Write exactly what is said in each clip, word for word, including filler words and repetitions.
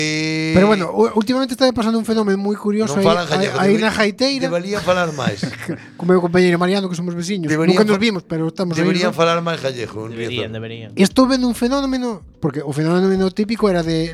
Eh, Pero bueno, últimamente está pasando un fenómeno moi curioso aí, aí na Gaiteira. Deberían falar máis. Co meu compañeiro Mariano, que somos veciños. Nunca nos vimos, pero estamos aí. Deberían falar máis gallego. Deberían, deberían. E estou vendo un fenómeno, porque o fenómeno típico era de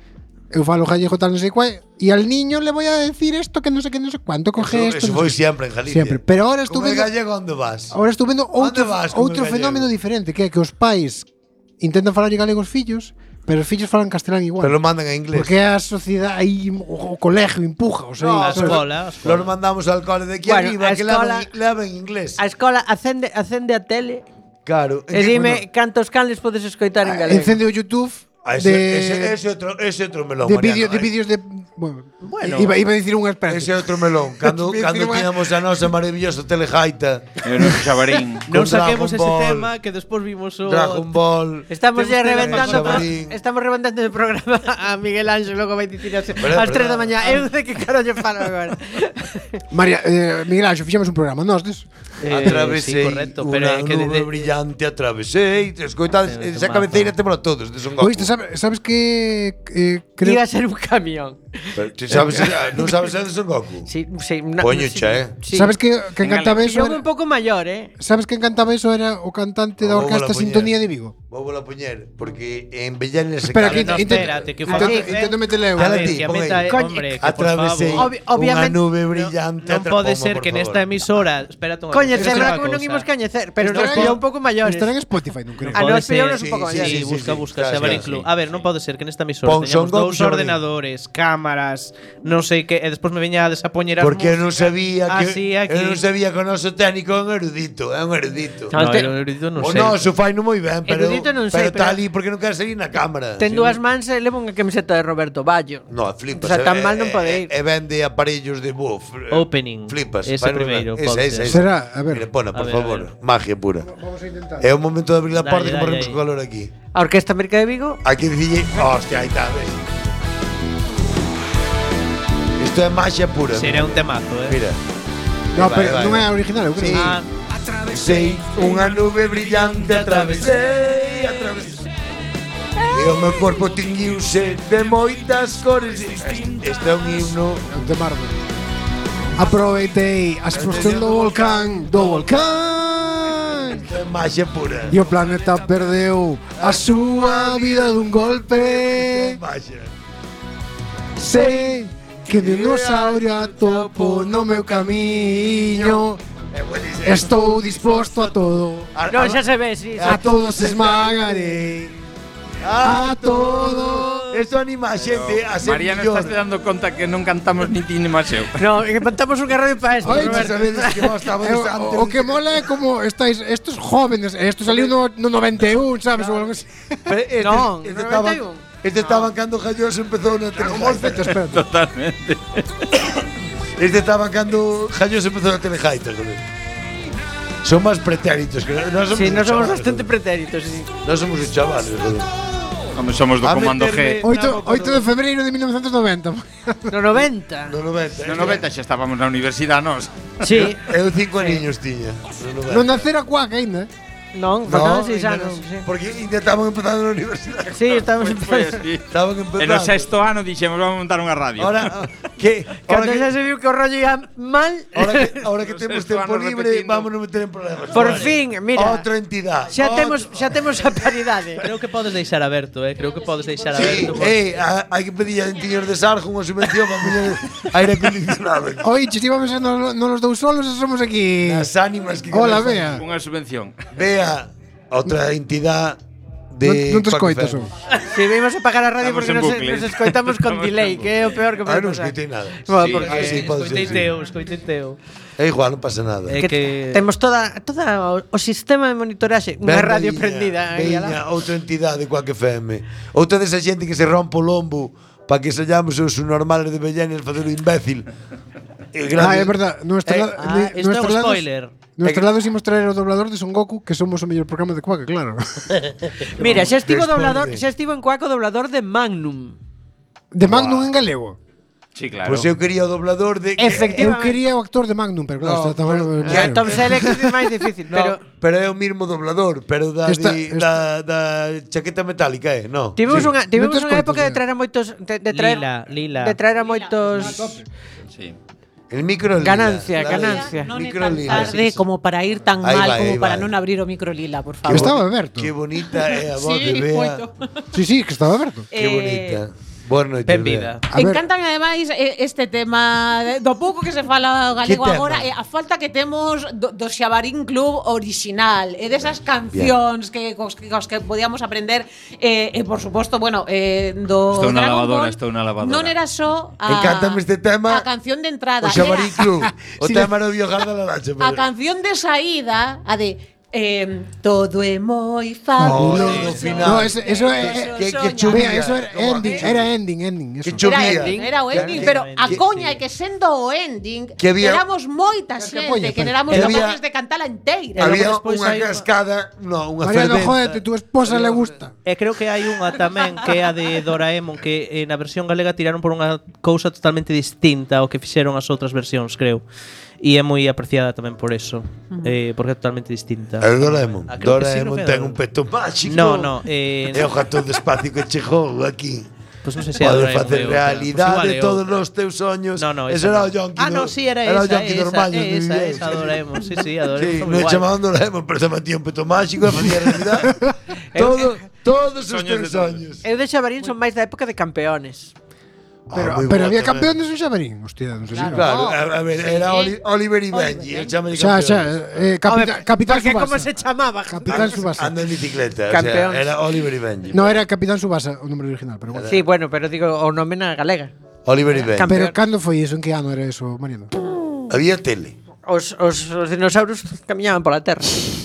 eu falo gallego tal non sei cual, e al niño le voy a decir esto que non sei que non sei cuánto coge esto. Eso foi sempre en Galicia. Siempre. Pero ahora estou vendo vendo gallego onde vas? Ahora estou vendo outro vas outro fenómeno diferente, que é que os pais intentan falar galego aos fillos, pero os fillos falan castelán igual. Pero lo mandan a inglés. Porque a sociedade aí o, o colegio empuja, o sea, no, a escola, a escola. Los mandamos al cole de aquí bueno, arriba que escola, levan inglés. A escola acende acende a tele. Claro. E dime bueno, cantos canles podes escoitar en galego. Encende o YouTube. Ese, de, ese, ese, otro, ese otro melón, de, Mariano, vídeo, eh. de vídeos de bueno, bueno iba, iba a decir un experto. Ese outro melón. Cando, cando tiñamos a nosa maravillosa telejaita e o noso xabarín. Non saquemos ese tema que despois vimos o Dragon Ball. Estamos ya reventando Estamos reventando el programa a Miguel Ángel. Logo vai dicir ás tres da mañá. Eu de que carallo falo agora. María, eh, Miguel Ángel, fixemos un programa nós des. Eh, atravesei sí, correcto, unha pero é que nube de, de... brillante, atravesei, escoitades, esa cabeceira témola todos, de Son Goku. Oíste, sabes, sabes que eh, creo... Iba a ser un camión. Pero, sabes, non sabes ser de Son Goku? Sí, sí, na, Poñocha, sí, eh. Sí. Sabes que que encantaba eso? Era un pouco maior, eh. Sabes que encantaba eso era o cantante da orquesta Sintonía de Vigo. Vou a poñer porque en Bellanes se Espera, que no, espérate, que intento meterle eu. Hombre, atravesei unha nube brillante. Non pode ser que nesta emisora, espérate un momento. Coñecerla como non imos coñecer, pero nos pillou un pouco maiores. Estará en Spotify, non creo. A nos pillou un pouco maiores. Sí, busca, busca, Xabarín Club. A ver, non pode ser que nesta emisora teñamos dous ordenadores, cámaras, non sei que, e despois me veñades a poñer as porque non sabía que eu non sabía que o noso técnico é un erudito, é un erudito. No, o erudito non sei. O noso fai non moi ben, pero erudito non sei, pero está ali porque non quere salir na cámara. Ten dúas mans e leva unha camiseta de Roberto Ballo. No, flipas. O sea, tan mal non pode ir. E vende aparellos de buff. Opening. Flipas. Ese primeiro. Será, a ver. Mire, pona, por favor. Magia pura. Vamos a intentar. É o momento de abrir a porta que morremos co calor aquí. A Orquesta América de Vigo. Aquí dicille, hostia, aí está, ves. Isto é magia pura. Sería un temazo, eh. Mira. No, pero non é original, eu creo. Ah, atravesei unha nube brillante, atravesei, atravesei. E o meu corpo tinguiuse de moitas cores. Este é un himno de Marvel. Aproveitei a explosión do volcán, do volcán. É magia pura. E o planeta perdeu a súa vida dun golpe. Magia. Sei que dinosaurio atopo no meu camiño. Estou disposto a todo. No, xa se ve, sí. A todos esmagarei. A todo. Esto anima a xente a ser Mariano, millón. estás dando conta que non cantamos ni ti ni Maseu. No, que cantamos unha radio para esto. Ay, sabedes que vos estabades antes. O que mola é como estáis estos jóvenes, esto saliu no, no noventa e un, sabes, o algo así. Pero este, No, este no estaba, noventa y uno. este estaban cando Jalloso empezou na Telejaita. Totalmente. Este estaban cando Jalloso empezou na Telejaita, joder. Son máis pretéritos que nós somos. Sí, nós somos chavales, bastante joder. pretéritos, sí. Nós somos os chavales, joder. Como somos do Comando G. oito de febreiro de mil novecentos e noventa. No noventa. No noventa. No noventa xa estábamos na universidade nós. Sí. Eu cinco aniños tiña. Non nacera Cuac aínda, eh? Non, faltaban seis anos. Porque ainda estaban empezando na universidade. Sí, estábamos empezando. Estaban empezando. En o sexto ano dixemos vamos montar unha radio. Ahora que Cando xa se viu que o rollo ia mal. Ahora que ahora que temos Sexto tempo ano libre, repetindo. vámonos meter en problemas. Por fin, mira. Outra entidade. Xa temos xa temos a paridade. Creo que podes deixar aberto, eh. Creo que podes deixar Sí, aberto. por- eh, a- hai que pedir a Interior de Sarjo unha subvención para poñer aire acondicionado. Oye, che, íbamos a no, no los dous solos e somos aquí. As ánimas que Hola, quedan- Bea. Unha subvención. Vea outra entidade de Non te Quack escoitas, F M. ou? Si vimos a pagar a radio Estamos porque en nos, bucle. nos escoitamos con Estamos delay, en que é o peor que Ah, pode non pasar. escoitei nada. Bueno, Sí, porque Ah, sí, pode ser, escoitei sí. teu, escoitei teu. É igual, non pasa nada. É que, que- temos toda toda o, o sistema de monitoraxe, unha Venga, radio viña, prendida aí alá. Veña, outra entidade Quack F M. Outra desa xente que se rompe o lombo para que sallamos os normales de Bellanes facer o imbécil. Ah, é verdad. Nuestro Eh, la- Ah, ni- isto é un nuestros lados- spoiler. Nuestros lados imos traer o doblador de Son Goku, que somos o mellor programa de Quack, claro. Mira, xa estivo Responde. doblador, xa estivo en Cuaco doblador de Magnum. De Magnum en galego. Sí, claro. Pois eu quería o doblador de... Eu quería o actor de Magnum, pero claro, está tamén... Tom Selleck é máis difícil, pero... Pero é o mismo doblador, pero da, Esta- di- esta- da, da chaqueta metálica, eh? No. Tivemos Sí. unha tivemos Non tes unha contos, época de eh. traer a moitos de, de traer Lila, Lila. de traer a moitos Sí. El micro lila. Ganancia, Dale. ganancia. Non é Micro tan lila. tarde como para ir tan Ahí mal va, como ahí para va. non abrir o micro lila, por Que favor. estaba aberto. Qué bonita é a voz Sí, de Bea. moito. Sí, sí, que estaba aberto. Qué Eh, bonita. Boas noites, Ben Bea. vida. A ver. Encántame ademais eh, este tema de- do pouco que se fala galego Que tema? agora e a falta que temos do, do Xabarín Club original e desas cancións que cos, que cos que podíamos aprender eh, e por suposto, bueno, eh, do Estou na Dragon lavadora, Ball estou na lavadora. Non era só a Encántame este tema. a canción de entrada, O Xabarín era Club. O tema era o Biogar da Laracha. a canción de saída, a de eh, todo é moi fabuloso. Oh, no final. No, eso, eso é... Que, que Soña. chuvía. Vea, eso era Como ending, aquello. era ending, ending. Eso. Que chuvía. Era, ending, era o ending, Que- pero a que- coña é que sendo o ending Que había- éramos moita Que xente poña, que pero- éramos que había- capaces de cantala inteira. Había despois unha hai unha- cascada, no, unha Mariano, ferventa. jódete, tu esposa le gusta. E creo que hai unha tamén que é a de Doraemon que eh, na versión galega tiraron por unha cousa totalmente distinta ao que fixeron as outras versións, creo. E é moi apreciada tamén por eso, eh, porque é totalmente distinta. El Doraemon. Ah, creo que sí, Doraemon creo que ten era. un peto máxico. No, no, eh, É o gato despacio que chegou aquí. Pues non sei se é Pode Doraemon facer é outra. realidade Pues igual é todos outra. os teus soños. No, no, Ese esa era no. o Yonki. Ah, no, sí, era, era o esa, Yonki esa, normal. esa, de esa, Miguel. esa, Doraemon, sí, sí, a Sí, Doraemon. non chamaban Doraemon, pero se metía un peto máxico e facía realidade. Todo, todos os Soños de teus todos. soños. Eu de Xabarín son máis da época de campeones. Pero, Ah, moi pero bo había tamén. campeones en Xabarín. Hostia, non sei se... Claro, a, a ver, era Oli- Oliver y Benji, el chame de Xa, campeones. xa, eh, capita, Capitán Porque como Subasa. se chamaba? Capitán Subasa. Anda en bicicleta, o Campeóns. sea, era Oliver y Benji. No, era Capitán Subasa o nombre original, pero bueno. Sí, bueno, pero digo o nome na galega. Oliver y Benji. Pero cando foi eso? En que ano era eso, Mariano? Había tele. Os, os, os dinosaurios camiñaban pola terra.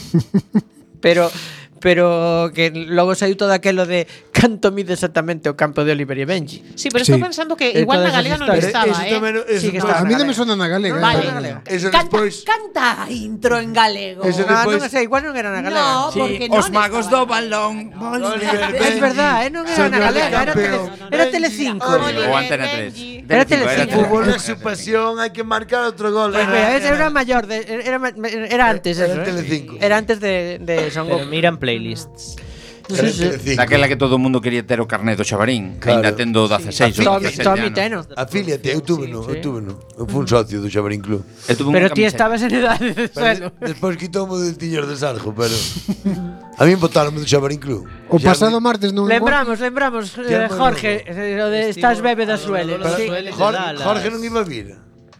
pero pero que logo saiu todo aquelo de canto mide exactamente o campo de Oliver e Benji. Sí, pero Sí. estou pensando que Eh, igual todas na galega esas non historias. estaba, Eso eh. tamén, eso Sí que despois- estaba. A mí non me sona na galega. Vale. eh. Eso Canta, despois- canta a intro en galego. Eso Ah, despois- non sei, igual non era na galega. No, Sí, porque os non magos estaba. do balón. Oliver, Es Benji, verdad, eh, non era señor na galega, era campeón. tele, era Telecinco. Oliver, Ou Antena tres. Benji. Era Telecinco, Telecinco. El fútbol Telecinco. es su pasión, hay que marcar otro gol. Pues mira, ese era mayor, de, era, era antes Era eso, eh. Telecinco. Era antes de, de Son Pero Goku. miran playlists. Era Telecinco. Daquela que todo o mundo quería ter o carnet do Xabarín. Claro. Ainda tendo dezaseis ou Tommy, dezasete Tommy anos. Teno. Afíliate, eu tuve no, eu tuve no. Eu fui un socio do Xabarín Club. Eu tuve unha Pero ti camiseta. estabas en edade de Pero suelo. despois quitoume de tiños de Sarjo, pero a mí botaronme do Xabarín Club. O Xa pasado me- martes non... Lembramos, lembramos, eh, Ya me Jorge, eh, lo de estás bebe da suele. Pero- Sí. Suele de Jorge, Dallas. Jorge non iba a vir.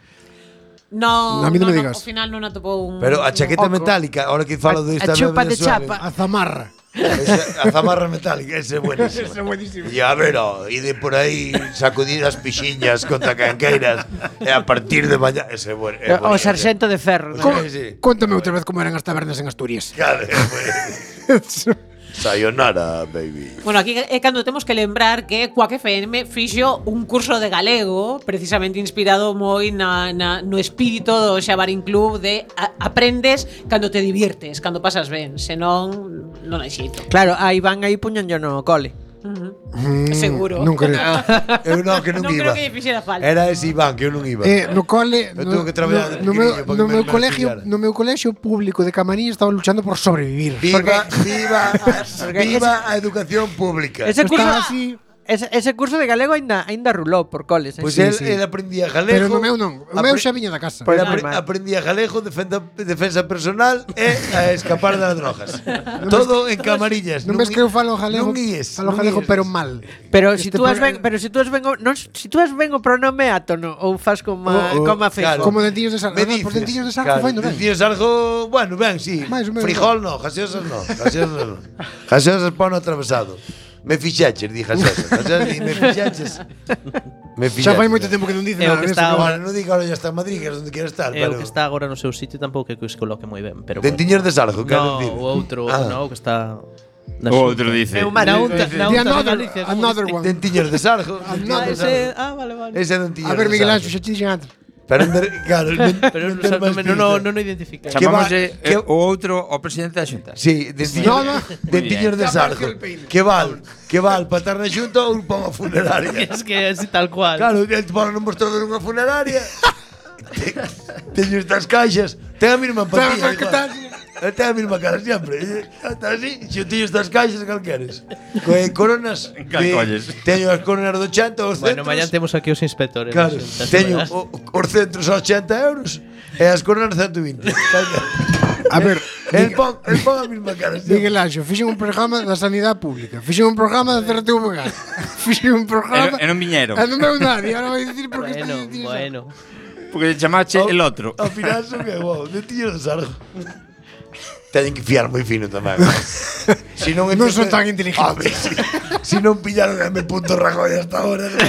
No, A mí non me no, digas. Ao final non atopou un Pero a chaqueta oco. metálica, ahora que falo A- de a esta chupa bebé de chapa. A zamarra. Esa, a zamarra metálica, ese é buenísimo. Ese é buenísimo. E a ver, oh, e de por aí sacudir as pixiñas contra canqueiras e a partir de mañá, ese é bueno. É O sarxento de ferro. Co- ¿no? Sí, sí. Cuéntame outra vez como eran as tabernas en Asturias. Claro, pues. Sayonara, baby. Bueno, aquí é cando temos que lembrar que Quack F M fixo un curso de galego precisamente inspirado moi na, na, no espírito do Xabarín Club de a, aprendes cando te diviertes, cando pasas ben, senón non hai xeito. Claro, aí van aí puñan yo no cole. Mm, Seguro. Non creo. Eu non, que non, Non iba. creo que lle fixera falta. Era ese Iván, que eu non iba. Eh, no cole, Eu no, tuve que traballar de no, no, meu, pequeniño para no que meu me- me colegio, pillara. no meu colegio público de Camariñas estaba luchando por sobrevivir. Viva, viva, Porque viva a educación pública. Ese curso, Estaba así, ese, ese curso de galego ainda ainda rulou por coles. Eh? Pois Sí, el, sí. el aprendía galego. pero no meu non. O meu apre- xa viña da casa. Pero Pois apre- normal. aprendía galego, defensa, defensa personal e a escapar das drogas. Todo en camarillas. Non ves que eu falo galego, Non ies, falo non galego ies. pero mal. Pero Este si tú has programa- ben, pero si tú has vengo, non, si tú has vengo pronome átono ou fas como Oh, oh, como a claro. feixo. Como dentillos de sargo. Me Ah, dices, por dentillos de sargo claro, fai no ben. dentillos de sargo, bueno, ben, sí. Máis ou menos. Frijol no, gaseosas no, gaseosas no. Gaseosas pano atravesado. Me fixaches, di gaseosas. Gaseosas, me fixaches. Me Xa fixaches. fai moito tempo que non dice É o nada que disso. está Ahora, non diga ahora ya está en Madrid, que é onde quere estar, É o pero... que está agora no seu sitio tampouco é que se coloque moi ben, pero bueno. Dentillos de sargo, quero No, dicir. o outro, Ah. no, que está na O Xunta. outro dice. Na Unta, na Unta The de another, Galicia, como another dice. one. Dentillos de sargo. Another Ah, ese, ah, vale, vale. Ese dentillos A ver, de Miguel sargo. Anxo, xa te dixen antes. Pero, claro, non, Pero non non, ten non, máis non, pista. non, non o identifica. Que va- Chamámoslle que- eh, o outro o presidente da Xunta. Sí, dentiños, No, no. dentiños de Ya sargo. apareció el peine. Que val, que val para estar na xunta ou pon a funeraria. Es que así tal cual. Claro, el pon no mostrador unha funeraria. Te- Teño estas caixas, ten a mesma empatía. Sabes que igual. tal? Ten a mesma cara siempre. Está así, se eu teño estas caixas, cal queres? Co eh, coronas, Cal de- colles? teño as coronas de ochenta, os Bueno, centros. mañán temos aquí os inspectores. Claro, da Xunta, teño xa verás. o- os centros a ochenta euros e as coronas ciento veinte. Cal queres? A ver, El pon, el pon a mesma cara siempre. Miguel Anxo, fixen un programa da sanidade pública, fixen un programa da C R T V G, fixen un programa... E non viñeron. E non veu nadie, ahora vai dicir por que está Bueno, dicindo bueno. Porque lle chamache el outro. Ao final son que wow, de tío de sargo. Teñen que fiar moi fino tamén. Si non Non son tan inteligentes. A ver, si, si non pillaron a M. Rajoy hasta ahora, no,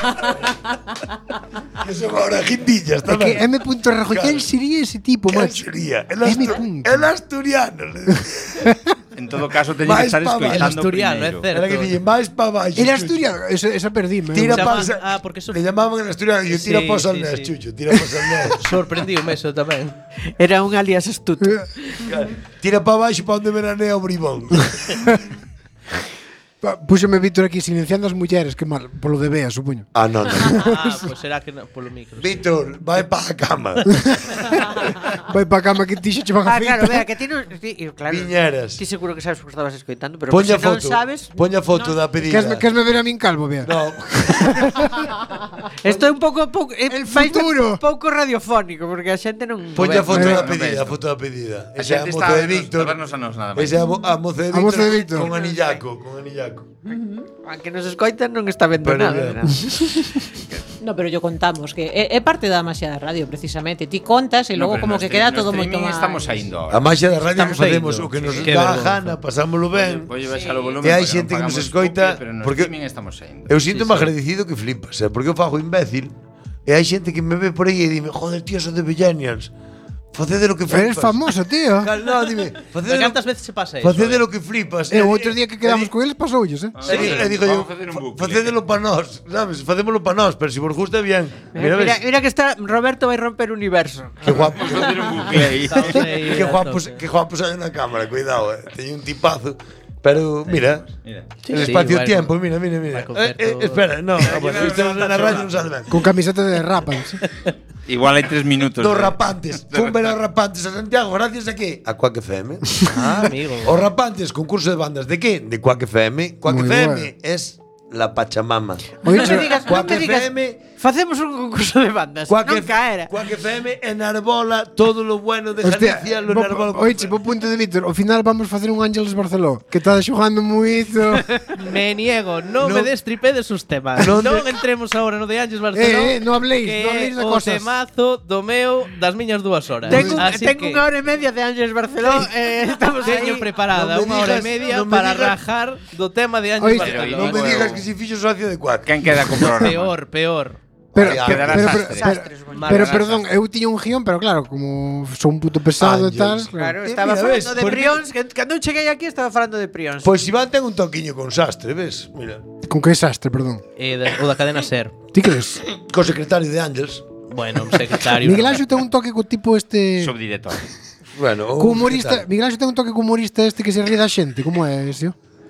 que son ahora guindillas É que tamén. M. Rajoy, quen sería ese tipo, ¿Quién macho? sería? El, M. astu el asturiano. En todo caso, teño que Máis estar pa abaixo. El escoitando asturiano, é primeiro. certo. Era que dicen, máis pa baixo. El Chucho. asturiano, esa, esa perdíme. Tira Llama- pa ah, porque eso- Le llamaban el asturiano y yo Sí, tira pa sí, Salnés, sí. Chucho, tira pa Salnés. Sorprendiume eso tamén. Era un alias astuto. Tira pa baixo pa onde veranea o bribón. Púxome Víctor aquí silenciando as mulleres, que mal, polo de Bea, supoño. Ah, no, no. Ah, pues será que no, polo micro. Víctor, vai pa a cama. Vai pa cama que ti xe che van a Ah, claro, vea, feitar. que ti non... ti- claro, Viñeras. ti seguro que sabes porque estabas escoitando, pero Poña se non foto. sabes... Poña foto da pedida. Queresme, queresme ver a min calvo, Bea? No. Isto é un pouco... pouco El fai futuro. un pouco radiofónico, porque a xente non... Poña ve. foto Eh, da non pedida, ves, foto da pedida. A Esa é a xente moza está de Víctor. a vernos a nos nada máis. Esa é a mo- a moza de A Víctor. moza de Víctor. Con anillaco, con anillaco. A que nos escoitan non está vendo Pero nada. bien. ¿verdad? No, pero yo contamos que é, é parte da magia da radio, precisamente. Ti contas e No, logo pero como no que stream- queda no todo moito streaming máis. estamos saindo A ahora. máxia da radio que Estamos facemos Pues o que nos Qué dá a vergonza. gana, pasámoslo ben. Voy a baixar o volumen. E hai porque xente non que nos pagamos escoita, cookie, pero no porque- streaming estamos saindo. Eu sinto máis agradecido que flipas, eh, porque eu fago imbécil e hai xente que me ve por aí e dime, joder, tío, son de Millennials. Facede lo que flipas. Eres famoso, tío. Cal- No, dime, facede lo, ¿Cuántas veces se pasa eso? facede eh? lo que flipas. E E o di- outro día que e quedamos di- con eles pasoulles, eh? E, di- e digo yo, Vamos a facer un bucle. fa- facédelo pa nós, sabes? Facémolo pa nós, pero se vos gusta bien. Mira, Mira, mira, ves? mira que está Roberto vai romper o universo. Que guapo. Vamos a facer un bucle aí. Estamos ahí Que a guapos, tope. que guapos hai na cámara, cuidado, eh. Teño un tipazo. Pero mira, Mira. Sí, el sí, espacio-tiempo, bueno. mira, mira, mira. Michael Eh, eh, Certo. espera, no, ah, bueno, isto na radio non sale ben. Con camiseta de Rapans. Igual hai tres minutos. Dos de- rapantes, de fun ver retraso. aos rapantes a Santiago, gracias a que? A Quack F M. Ah, amigo. Os rapantes, concurso de bandas de que? De Quack F M. Quack Muy F M bueno. es la Pachamama. Non me digas, non Quack me digas. F M, Facemos un concurso de bandas. Quack non F- caera. Quack F M enarbola todo lo bueno de Hostia, Galicia, lo bo- enarbola. oiche, po punto de Víctor, ao final vamos facer un Ángeles Barceló, que está xogando moito. Me niego, no, No- me destripe de sus temas. No Non de- entremos agora no de Ángeles Barceló. Eh, eh, no habléis, que no habléis de é o cosas. temazo do meu das miñas dúas horas. Tengo, Así tengo que unha hora e media de Ángeles Barceló. eh, estamos teño aí. preparada no me unha hora e digas- media no me para digas- rajar do tema de Ángeles Oíste, Barceló. No me Bueno. digas que si fixo socio de Quack. Quen queda con programa? Peor, peor. Pero, Ay, pero, quedará pero, sastre. pero, Sastres, bueno. pero, Margarás perdón, eu tiña un guión, pero claro, como son un puto pesado e tal. Ángeles. Claro, Eh, estaba mira, ves, falando de por- Prions. que- Cando eu cheguei aquí estaba falando de Prions. Pois Iván ten un toquiño con sastre, ves? Mira. Con que desastre, perdón. Eh, da- o da cadena Ser. Ti crees? Co secretario de Ángels. Bueno, un secretario. Miguel Anxo ten un toque co tipo este... Subdirector. Bueno, Co un humorista, secretario. Miguel Anxo ten un toque co humorista este que se ríe da xente, como é ese?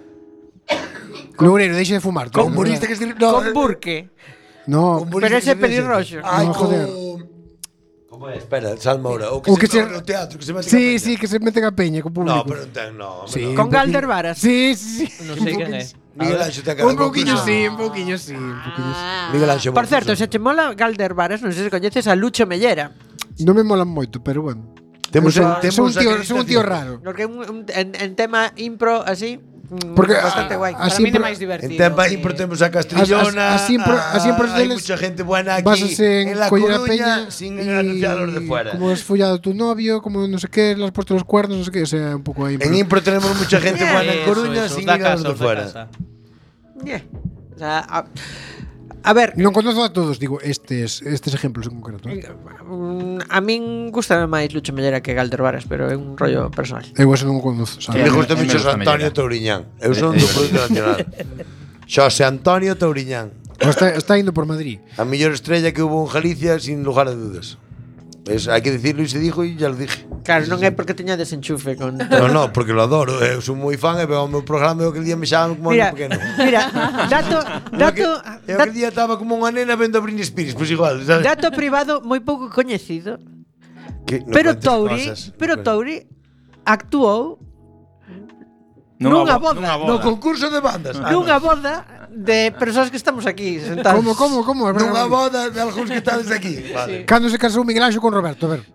Loureiro, deixe de fumar. Co tío, humorista que de se no, Con Burke. No, humorista Pero que ese se ríe pelirroxo. sempre. Ai, No, joder. co- Como é? Espera, salma ahora. O que, O se, que se- no, no teatro, que se mete sí, sí, que se meten a peña co público. No, pero non ten, no. Sí, Sí. un Con poquillo. Galder Varas. Sí, sí, sí. Non sei quen é. Miguel Anxo ten cara Un poquillo con- sí, un poquillo sí, un poquillo sí. Miguel Anxo. Por certo, se che mola Galder Varas, non sei se coñeces a Lucho Mellera. Non me molan moito, pero bueno. Temos, Son- temos son un tío, acreditación. son un tío raro. Porque un, un, en, en tema impro así, mm, Porque bastante a- guai. a- Para Así mí é pro- máis divertido. En Tempa que- Impro temos a Castrillona. As- as- así impro- a- así impro Hai deles mucha gente buena aquí Básase en en La coller a Coruña peña sin y anunciar los de fuera. Como has follado a tu novio, como no sé qué, le has puesto los cuernos, no sé qué, o sea, un poco ahí. En Impro tenemos mucha gente buena en Eso, Coruña eso, sin da ir a los casa, de da fuera. casa. Yeah. O sea, a, a ver, Non conozco a todos, digo, estes estes ejemplos en concreto. ¿eh? mm, a min gustame máis Lucho Mellera que Galder Varas, pero é un rollo personal. Eu ese non o conozco, A sabes? mí me a gusta mí me mucho gusta Antonio Mellera. Touriñán. Eu son Eh, do eh, Producto Nacional. Xosé Antonio Touriñán. O está, está indo por Madrid. A mellor estrella que hubo en Galicia, sin lugar a dudas. Es, hai que decirlo e se dijo e ya lo dije. Claro, non é porque teña desenchufe con... No, no, porque lo adoro. Eu sou moi fan e veo o meu programa e o que día me xaban como Mira, un pequeno. mira, dato, dato, Eu dato, que día estaba como unha nena vendo a Britney Spears, pois igual, sabes? dato privado moi pouco coñecido, Que no pero cuentes Touri, cosas. pero Touri actuou Nunha nunha bo- boda, nunha No boda. concurso de bandas. Ah, nunha boda de persoas que estamos aquí sentados. Como, como, como? A ver, Nunha a ver. boda de algúns que estades aquí. Vale. Cando se casou Miguel Anxo con Roberto, a ver.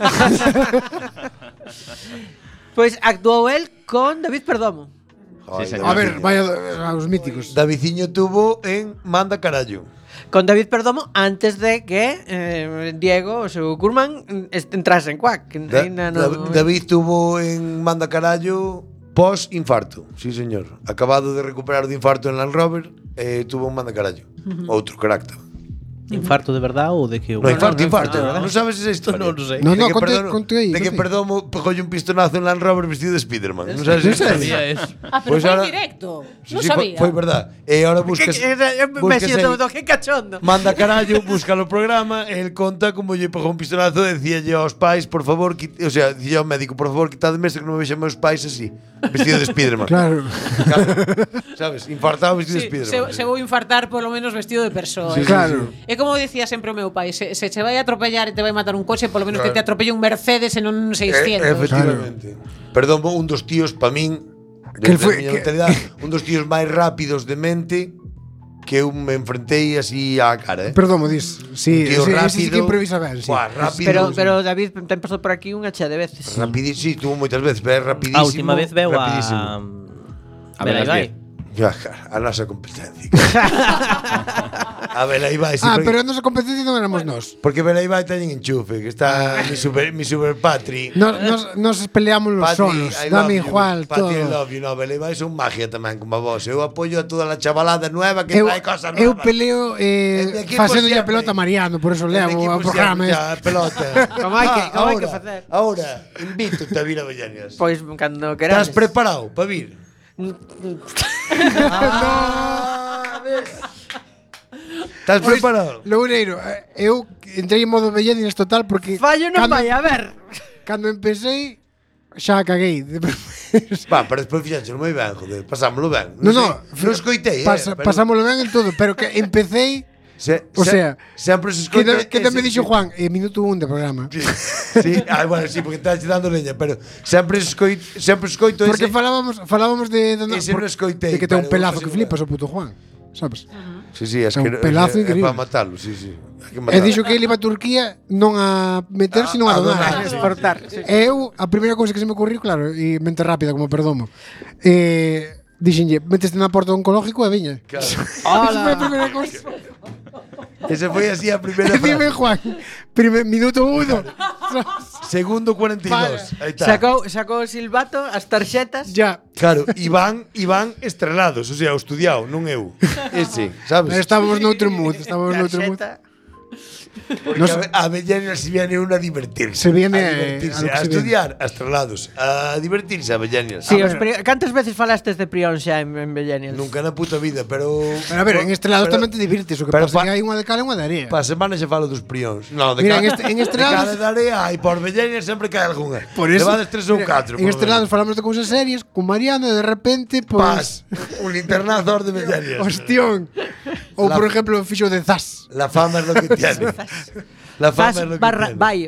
Pois actuou el con David Perdomo. Joder, Sí, señor. A ver, vaya aos míticos. Daviciño tuvo en Manda Carallo. Con David Perdomo antes de que eh, Diego, o seu curmán, est- entrase en Quack. Que Da- aínda Da- non- David tuvo en Manda Carallo pos infarto. Sí, señor. Acabado de recuperar do infarto en Land Rover, eh, tuvo un Manda Carallo. Outro carácter. Infarto de verdad ou de que? No, infarto, no, infarto. no, Non sabes esa historia? Non lo sei. No, De no, que conte- Perdomo- conte aí, De que conte aí. Perdomo colle un pistonazo en Land Rover vestido de Spiderman. Non sabes esa historia? Sabía eso. Ah, pero Pois foi ahora- en directo. Sí, Non sí, foi, sabía. foi verdad. E ahora Que, buscas que, que, me buscas siento aí, do que cachondo. Manda carallo, busca o programa, el conta como lle pegou un pistonazo e decíalle aos pais, por favor, quit, o sea, dicía ao médico, por favor, quitadme isto que non me vexan meus pais así, vestido de Spiderman. Claro. Claro. Sabes, infartado vestido Sí, de se, Spiderman. se vou infartar polo menos vestido de persoa. Sí, sí, Claro. É como dicía sempre o meu pai, se, se che vai a atropellar e te vai matar un coche, polo menos Claro. que te atropelle un Mercedes e non un Eh, seiscientos. efectivamente. Perdón, un dos tíos pa min, Que desde foi- a miña que- mentalidade, un dos tíos máis rápidos de mente que eu me enfrentei así á cara, eh. Perdón, mo dis. Sí, Un tío ese, ese sí rápido. que improvisa ben, sí. Buah, rápido. Pero, pero David ten pasado por aquí unha chea de veces. Rapidísimo, sí, tuvo moitas veces, pero é rapidísimo. A última vez veo a rapidísimo. A ver, ver, aí vai. Ya, cara, a nosa competencia. A ver, aí vai. Sí, Ah, porque, pero a nosa competencia non éramos nós. porque ver aí vai teñen enchufe, que está mi super, mi super patri. Nos, nos, nos peleamos los Patri, solos. I love Dame you. igual todo. Patri, I love you. No, Belén vai son magia tamén, como a vos. Eu apoio a toda a chavalada nueva que Eu, trae cosas eu novas. peleo El eh, de equipo facendo a siempre. pelota a Mariano, por eso El levo equipo ao programa. siempre, este. ya, a pelota. Como hai que- Ah, como hai que ahora, facer. Ahora, invito a vir a Bellañas. Pois cando querades. Estás preparado para vir? Ah, ves? Estás Pois, preparado? Loureiro, eh, eu entrei en modo Bellañas total porque Fallo non cando, vai a ver. cando empecé xa caguei. De primeiras. Va, pero despois fixaxelo moi ben, joder, pasámoslo ben. No, no, sei, non escoitei, pasa, eh, pero pasámoslo ben en todo, pero que empecé, se, o se, sea, sempre se que, escoita. da- que tamén ese- dixo Juan, eh, minuto un de programa. Sí, sí, ah, bueno, sí, porque estás dando leña, pero sempre se escoito, sempre escoito Porque ese. falábamos, falábamos de, de, Ese por- non escoitei, de que ten un pero pelazo vou que facer flipas o puto Juan, sabes? Sí, sí, es É un que pelazo é, é increíble. para matalo, sí, sí. Hai que E matalo. dixo que ele iba a Turquía non a meter, A- sino a a donar. donar, A sí. exportar. E eu, a primeira cousa que se me ocurriu, claro, e mente rápida como Perdomo, eh, dixenlle, meteste na porta do oncológico e viña. Claro. Esa foi a primeira cousa. Ese foi así a primeira E dime, frase. Juan, primer, minuto uno. Segundo cuarenta y dos. Vale. Aí está. Sacou, sacou o silbato, as tarxetas. Ya. Claro, Iván, Iván estrelados, o sea, o estudiado, non eu. Ese, sabes? Estábamos noutro mood, estábamos noutro mood. Tarxeta. Porque Nos- a Avellanas se viene una a divertirse. Se viene, a eh, divertirse, a lo que a se viene. estudiar, a estrelados, a divertirse a Avellanas. Sí, os pri- cantas veces falastes de Prión xa en, en Bellenials? Nunca na puta vida, pero Pero a ver, en Estrelados pero- tamén te divirtes, o que pero pasa pa- que hai unha de cal e unha de area. Pa semana xa falo dos prións. No, de Mira, cada, en este- en Estrelados- de cada área hai por Avellanas sempre cae algunha. Por eso, Levades tres ou mira, catro. en Estrelados falamos de cousas serias con Mariano e de repente, Paz, pues, un internador de Avellanas. hostión. Ou La- por exemplo, fixo de Zas. La fama es lo que tiene. La fama Fas es lo que barra tiene. baio.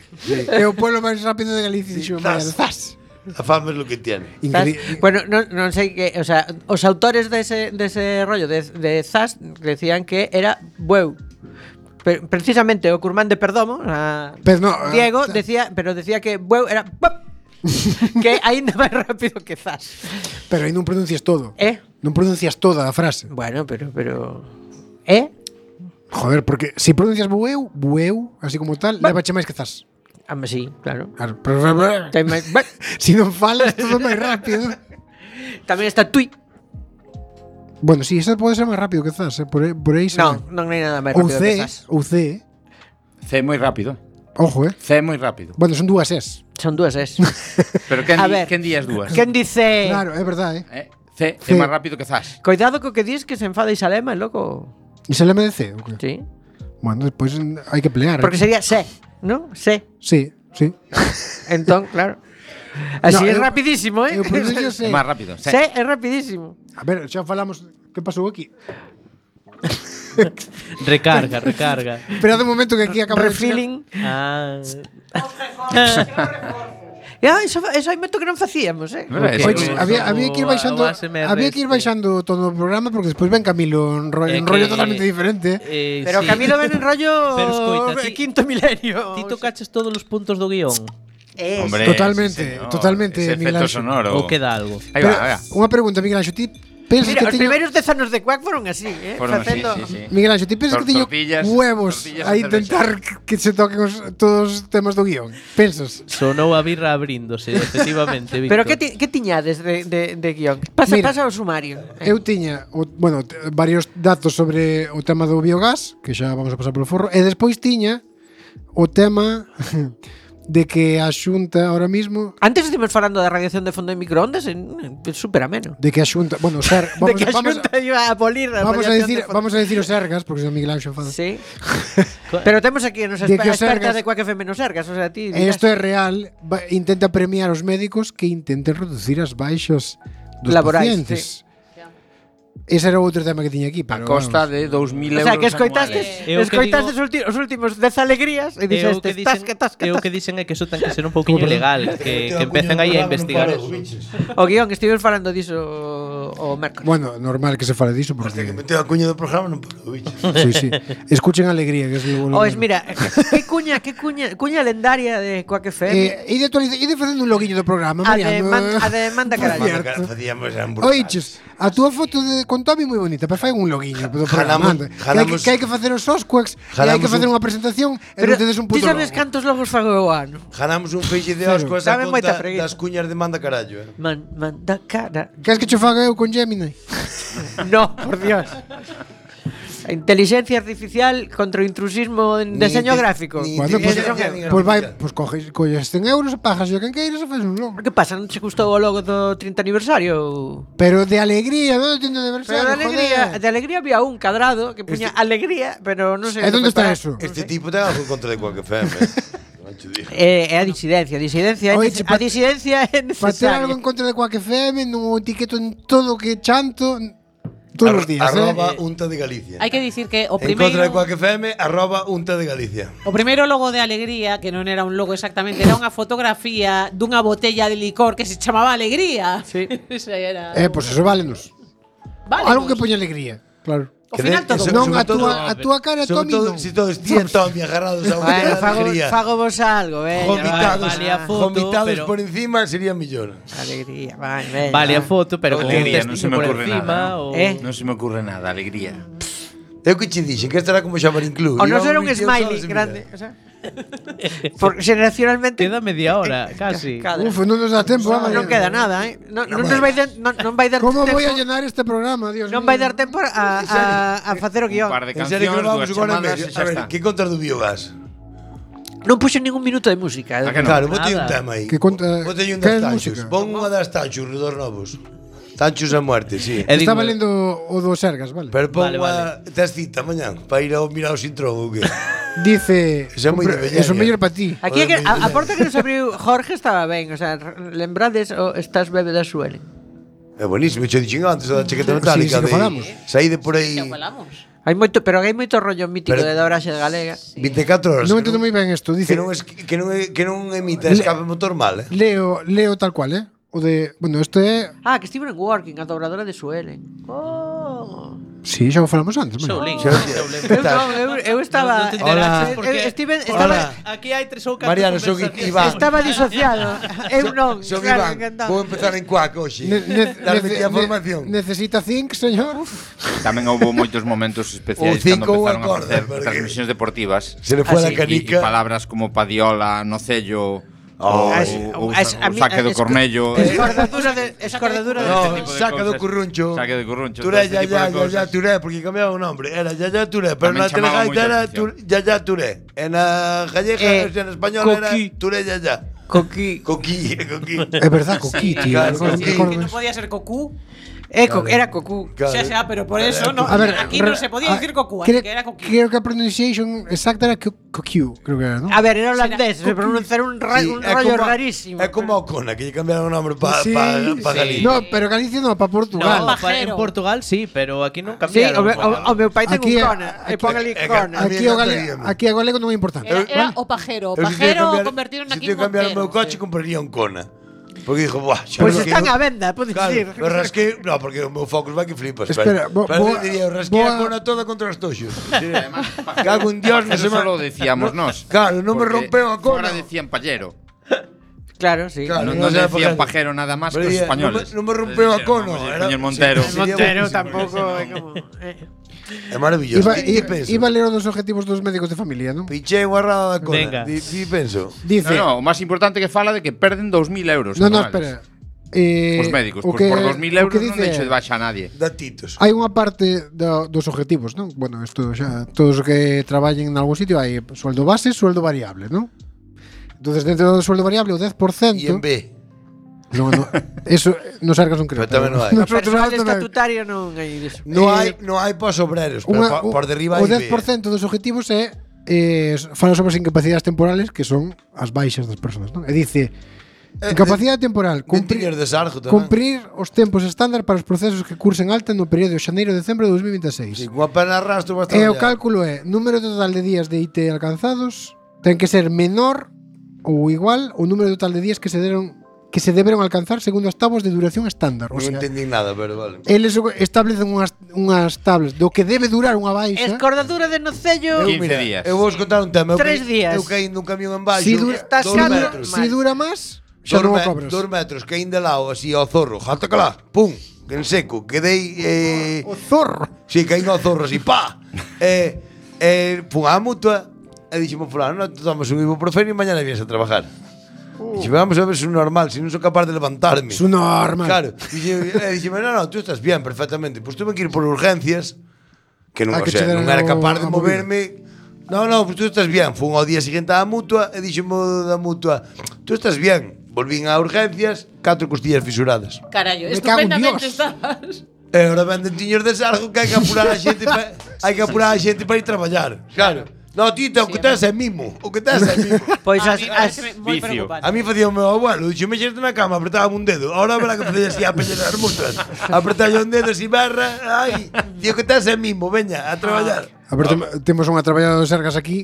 É o pueblo máis rápido de Galicia, dixo Mariano. Zas. La fama es lo que tiene. Zas. Increíble. Bueno, non, non sei que, o sea, os autores dese, dese rollo de, de Zas decían que era bueu. Pero, precisamente o curmán de Perdomo, a Pero no, Diego, ah, decía, pero decía que bueu era pop, que aínda máis rápido que Zas. Pero aí non pronuncias todo. Eh? Non pronuncias toda a frase. Bueno, pero pero eh? Joder, porque se si pronuncias bueu, bueu, así como tal, levache máis que Zas. Ah, sí, claro. Claro, pero, Ten máis- bah, si non falas todo máis rápido. Tamén está tui. Bueno, si, sí, eso pode ser máis rápido que Zas, eh? por, aí- por aí se Non, vai. non hai nada máis Ou rápido que C, Zas. ou C, C moi rápido. ojo, eh. C moi rápido. Bueno, son dúas S. Son dúas es. Pero quen, A di, ver. quen di as dúas? Quen dice? Claro, é verdade, eh. Eh? C, C. é máis rápido que Zas. Coidado co que dis que se enfada Isalema, loco. ¿Es el M D C o qué? Sí. Bueno, despois mm, hai que pelear. Porque sería se, ¿no? Se. Sí, sí. Entón, claro. Así No, é eu- rapidísimo, eh? eu pronuncio se. É máis rápido. Se Se. é rapidísimo. A ver, xa falamos que pasou aquí. Recarga, recarga. Pero de momento que aquí acaba de Refilling. Ah. Ah, eso, eso hai moito que non facíamos, eh? Verdad, Ok. eso- Oye, había, había que ir baixando O A S M R había que ir este. baixando todo o programa porque despois ven Camilo en rollo, É en rollo que- totalmente diferente. Eh, Pero sí. Camilo ven en rollo Pero escoita, ti- quinto milenio. Ti tocaches todos os puntos do guión Es. Hombre, Totalmente, sí, señor. totalmente, Ese Miguel efecto Ángel. sonoro. ou queda algo? Aí Pero, va, aí va. unha pregunta, Miguel Anxo, ti pensas Mira, que os teño primeiros dez anos de Quack foron así, eh? Foron así, Facendo- sí, sí. Miguel Anxo, ti pensas Tor- que teño tortillas- huevos tortillas a e intentar que se toquen os, todos os temas do guión? Pensas? Sonou a birra abríndose, efectivamente, Víctor. Pero que, ti, que tiñades de, de, de guión? Pasa, Mira, pasa o sumario. Eu tiña, o, bueno, t- varios datos sobre o tema do biogás, que xa vamos a pasar polo forro, e despois tiña o tema de que a Xunta ahora mismo Antes estivemos falando da radiación de fondo de microondas, en, en súper ameno. de que a Xunta, bueno, ser, De vamos, que a vamos, Xunta iba a abolir a vamos a radiación decir, de fondo. vamos a decir os Sergas, porque se Miguel Anxo enfada. Sí. Pero temos aquí a nosa De exper- que a os experta Sergas- de Quack F M nos Sergas, o sea, ti E isto é real, va, intenta premiar os médicos que intenten reducir as baixas dos Laborais, pacientes. Ese era outro tema que tiña aquí, A pero costa vamos. de dous mil O euros sea, que escoitastes, É o que escoitastes digo- os, ulti- os últimos dez alegrías e E o dixestes que dicen, tasca, tasca, e o tasca. que dicen é que iso ten que ser un pouquiño ilegal, que, que empecen aí a investigar eso. O guión, estivemos falando diso o Mercos. Bueno, normal que se fale diso Hasta que porque meteu a cuña do programa non parou, bicho. sí, sí. Escuchen alegría, que es lo Oes, mira, que cuña, que cuña, cuña lendaria de Quack F M. Eh, e de actualiza, e de facendo un loguinho do programa, a, de Mariano. man, a de manda carallo. Cierto. Cara, facíamos eran brutales. Oiches, a túa foto de con Toby moi bonita, pero fai un loguinho do programa. Jalamos- anda. Que hai que, jalamos- que hai que facer os Osquaks, e hai jalamos que facer un- unha presentación e Pero non tedes un ti puto sabes logo. cantos logos fago eu ano? Ganamos un feixe de Cero. osco esa Dame moita conta preguiza. das cuñas de manda carallo, eh. Man, manda cara. Queres que cho faga eu con Gemini? No, por Dios. A inteligencia artificial contra o intrusismo en Ni diseño inte- gráfico. ni Bueno, pues, Eses son inteligencia eu. Pois vai, artificial. pois coges, colles cen euros, pagas yo quen queiras e faz un logo. Que pasa? Non che gustou o logo do trinta aniversario? Pero de alegría, non tiene de Pero aniversario, de alegría, joder. de alegría había un cadrado que puña alegría, pero non sei. E onde onde foi está parar. eso? Este tipo ten algo contra de Quack F M. eh. Non che digo. É, é a disidencia, a disidencia, é Oye, nece- pa- a disidencia é Para ter algo en necesaria. contra de Quack F M, non o etiqueto en todo o que chanto todos os días, Arroba eh? unta de Galicia. Hai que dicir que o En contra de primeiro Quack F M, arroba unta de Galicia. o primeiro logo de Alegría, que non era un logo exactamente, era unha fotografía dunha botella de licor que se chamaba Alegría. Sí. Esa era. Eh, pois eso válenos. Vale, Algo que pues, poña alegría, claro. ao Que final de- todo. eso- Non sobre a túa, todo- a túa cara, Sobre Tommy, todo non. si todos ti e Tommy agarrados a unha Bueno, fago, alegría. fago vos algo, veña. Vomitados, vale a foto, vomitados pero- por encima sería millón. Alegría, vai, veña. Vale a foto, pero con un Alegría, non se testigo me por ocurre encima nada. o... Eh? Non se me ocurre nada, alegría. Eu que che dixen que este era como Xamarín Club. O non Iba era un vestido smiley solo, se grande, mira. o sea. Por generacionalmente Queda media hora, casi. Cadra. Uf, non nos dá tempo, non, vamos. non queda nada, eh. Non, non nos vai dar, non, non vai dar Como tempo. voy a llenar este programa, Dios Non mío? vai dar tempo a, a, a facer o Un guión. par de En serio que cancións, lo vamos dúas agora en chamadas medio. e xa A ver, está. que contas do biogás? Non puxo ningún minuto de música. A que non? Claro, botei un Nada. tema aí. Que conta- Botei un que das é tachos. música? Pon unha das tachos, redor novos. Tachos a muerte, sí. E Está digo, valendo o do Sergas, vale? Pero pon Vale, unha... Tes cita mañán para ir ao mirar o sintrón ou que? Dice, Eso é moi de eso vellaña. mellor para ti. Aquí é que, a, a porta que nos abriu Jorge estaba ben, o sea, r- lembrades o estás bebe da suelen. É buenísimo, che dixen antes da chaqueta metálica. sí que de- falamos. Saí de por aí Xa falamos. Hai moito, pero hai moito rollo mítico Pero- de Doraxe de Galega. vinte e catro horas. Non que entendo moi ben isto, Que dice non, es, que non, é- que non emita escape motor mal, eh? Leo, leo tal cual, eh? O de, bueno, isto é Ah, que estiveron en Working, a dobradora de Suelen. Oh. Sí, xa o falamos antes, Sou bueno. link, Xa- sou link. Eu non, eu, eu estaba Non te Hola. enteraste porque eu Steven, Hola. estaba aquí hai tres ou catro Mariano, son conversacións. Iván. estaba disociado. Eu non, Son claro, Iván, encantado. vou empezar en cuac hoxe. Ne- ne- Darme nece- ti a ne- formación. Necesita zinc, señor. Tamén houve moitos momentos especiais O cinco cando ou empezaron a acorda, facer porque- transmisións deportivas. Se le fue Ah, la sí. E, e canica. palabras como padiola, nocello, Oh, ou, As- ou, as- sa- a ou mí- saque do es- cornello. Escordadura de escordadura de No, Este tipo de saca do cousas. curruncho. Saque de curruncho. Turé, todo este ya, tipo de ya, ya, cousas. ya, Turé, porque cambiaba o nombre. Era ya, ya, Turé, pero Tamén na chamaba telegaita moita era atención. Tur- ya, ya, Turé. En la gallega, Eh, en español era coquí. Turé, ya, ya. Coqui. Coquí, coquí. É verdad, Coquí, tío. claro, Recordo- Coquí. Que recordo non eso. podía ser Cocú. Eh, co- era Cocu. Claro. Xa, xa, pero por eso no, A ver, aquí re- non se podía a- decir cocu, cre- que era cocu. Creo que a pronunciation exacta era co- cocu, creo que era, ¿no? A ver, era holandés, se pronunciar un, ra Sí, un é rollo como- rarísimo. É como a Ocona, que lle cambiaron o nombre para Sí, pa, pa sí. Galicia. No, pero Galicia no, para Portugal. No, pa- Pajero. en Portugal sí, pero aquí non Sí, cambiaron. o, me, o, o meu pai ten Aquí- un cona. E aquí- pon ali é que- cona. a mí Aquí o, gale, encantaríame. aquí a galego non é importante. Era, era Vale? o pajero, o Eu, se tiña que pajero cambiar- convertiron se aquí tiña en que cambiar o meu Montero. coche, compraría un Kona. Porque dixo, buah, xa Pois no están quero- á venda, podes Claro, dicir. pero rasquei, no, porque o meu Focus vai que flipas. Espera, pero, bo- pero boa- diría, eu rasquei a boa- Kona toda contra os toxos. Además, Cago en Dios, no eso se me... solo decíamos nós. Claro, non me Porque rompeu a Kona. Fora decían pallero. Claro, sí. Claro. Non no non sea decían pajero. pajero nada máis Pero que os diría, españoles. non me- non me rompeu a Cono, Era era- Coño Montero. sí, Montero buenísimo, tampouco é como... Eh. É maravilloso. Iba, Di- di iba, penso. iba a ler os objetivos dos médicos de familia, non? Pichei unha rada da Kona. Venga. Di, di penso. Dice, No, no, o máis importante que fala de que perden dous mil euros. no, no, anuales. espera. Eh, Os médicos, o pois que- por dos mil o euros que non dice deixo é- de baixa a nadie. Datitos. Hai unha parte do, dos objetivos, non? Bueno, isto xa todos os que traballen en algún sitio hai sueldo base, sueldo variable, non? Entonces dentro do sueldo variable o dez por ciento E en B. No, no, eso no Sergas non creo. Pero tamén non hai. O Nosotros personal tamén. estatutario non hai iso. No Eh, hai, no hai pos obreros, pero Unha- por, por derriba o hai dez por B. ciento dos objetivos é eh, fala sobre as incapacidades temporales, que son as baixas das persoas, non? E dice Eh, incapacidade temporal, Cumprir cumprir de Sarjo tamén. cumprir os tempos estándar para os procesos que cursen alta no período de xaneiro-decembro de dos mil veintiséis. Si, cunha pena arrastro vas E o traballar. cálculo é número total de días de I T alcanzados ten que ser menor ou igual ao número total de días que se deron que se deberon alcanzar segundo as tablas de duración estándar. O Non sea, entendí nada, pero vale. eles o- establecen unhas, unhas tablas do que debe durar unha baixa. Escordadura de nocello. quince Mira, días. Eu vou contar un tema. Eu Tres caí- días. Eu caí nun camión en baixo. Si dura, Estás dos si dura, metros. si dura máis, xa Dos, non o me- cobras. dos metros, caí de lado así ao zorro. Jalta calá, pum, en seco. Quedei... Eh, O zorro. Si, caí ao zorro así, pa. eh, eh, pum, á mutua. E dixemos, fulano, no, te tomas un ibuprofeno e mañana vienes a trabajar. Uh. Dixe, vamos a ver se é normal, se non sou capaz de levantarme. Su normal. Claro. Dixe, e dixeme, no, no, tú estás bien, perfectamente. Pois pues tuve que ir por urgencias, que non, Ah, o que sea, che non deron era capaz de a movida. moverme. No, no, pues tú estás bien. Fun ao día seguinte á mutua e dixemo da mutua, tú estás bien. Volvín a urgencias, catro costillas fisuradas. Carallo, Me cago en estupendamente Dios. estás. E agora venden tiños de sarjo que hai que apurar a xente pa, hai que apurar a xente para ir traballar. Claro. No, tita, o que tes é mimo. O que tes é mimo. Pois A as, mí as, pareceme moi vicio. preocupante. A mí facía o meu abuelo, dixo, mexerte na cama, apretaba un dedo. Ahora verá que facía así a peña das multas. Apretaba un dedo así berra, ai, tío, que tes é mimo, veña, a traballar. A ver, tem- temos unha traballada de Sergas aquí.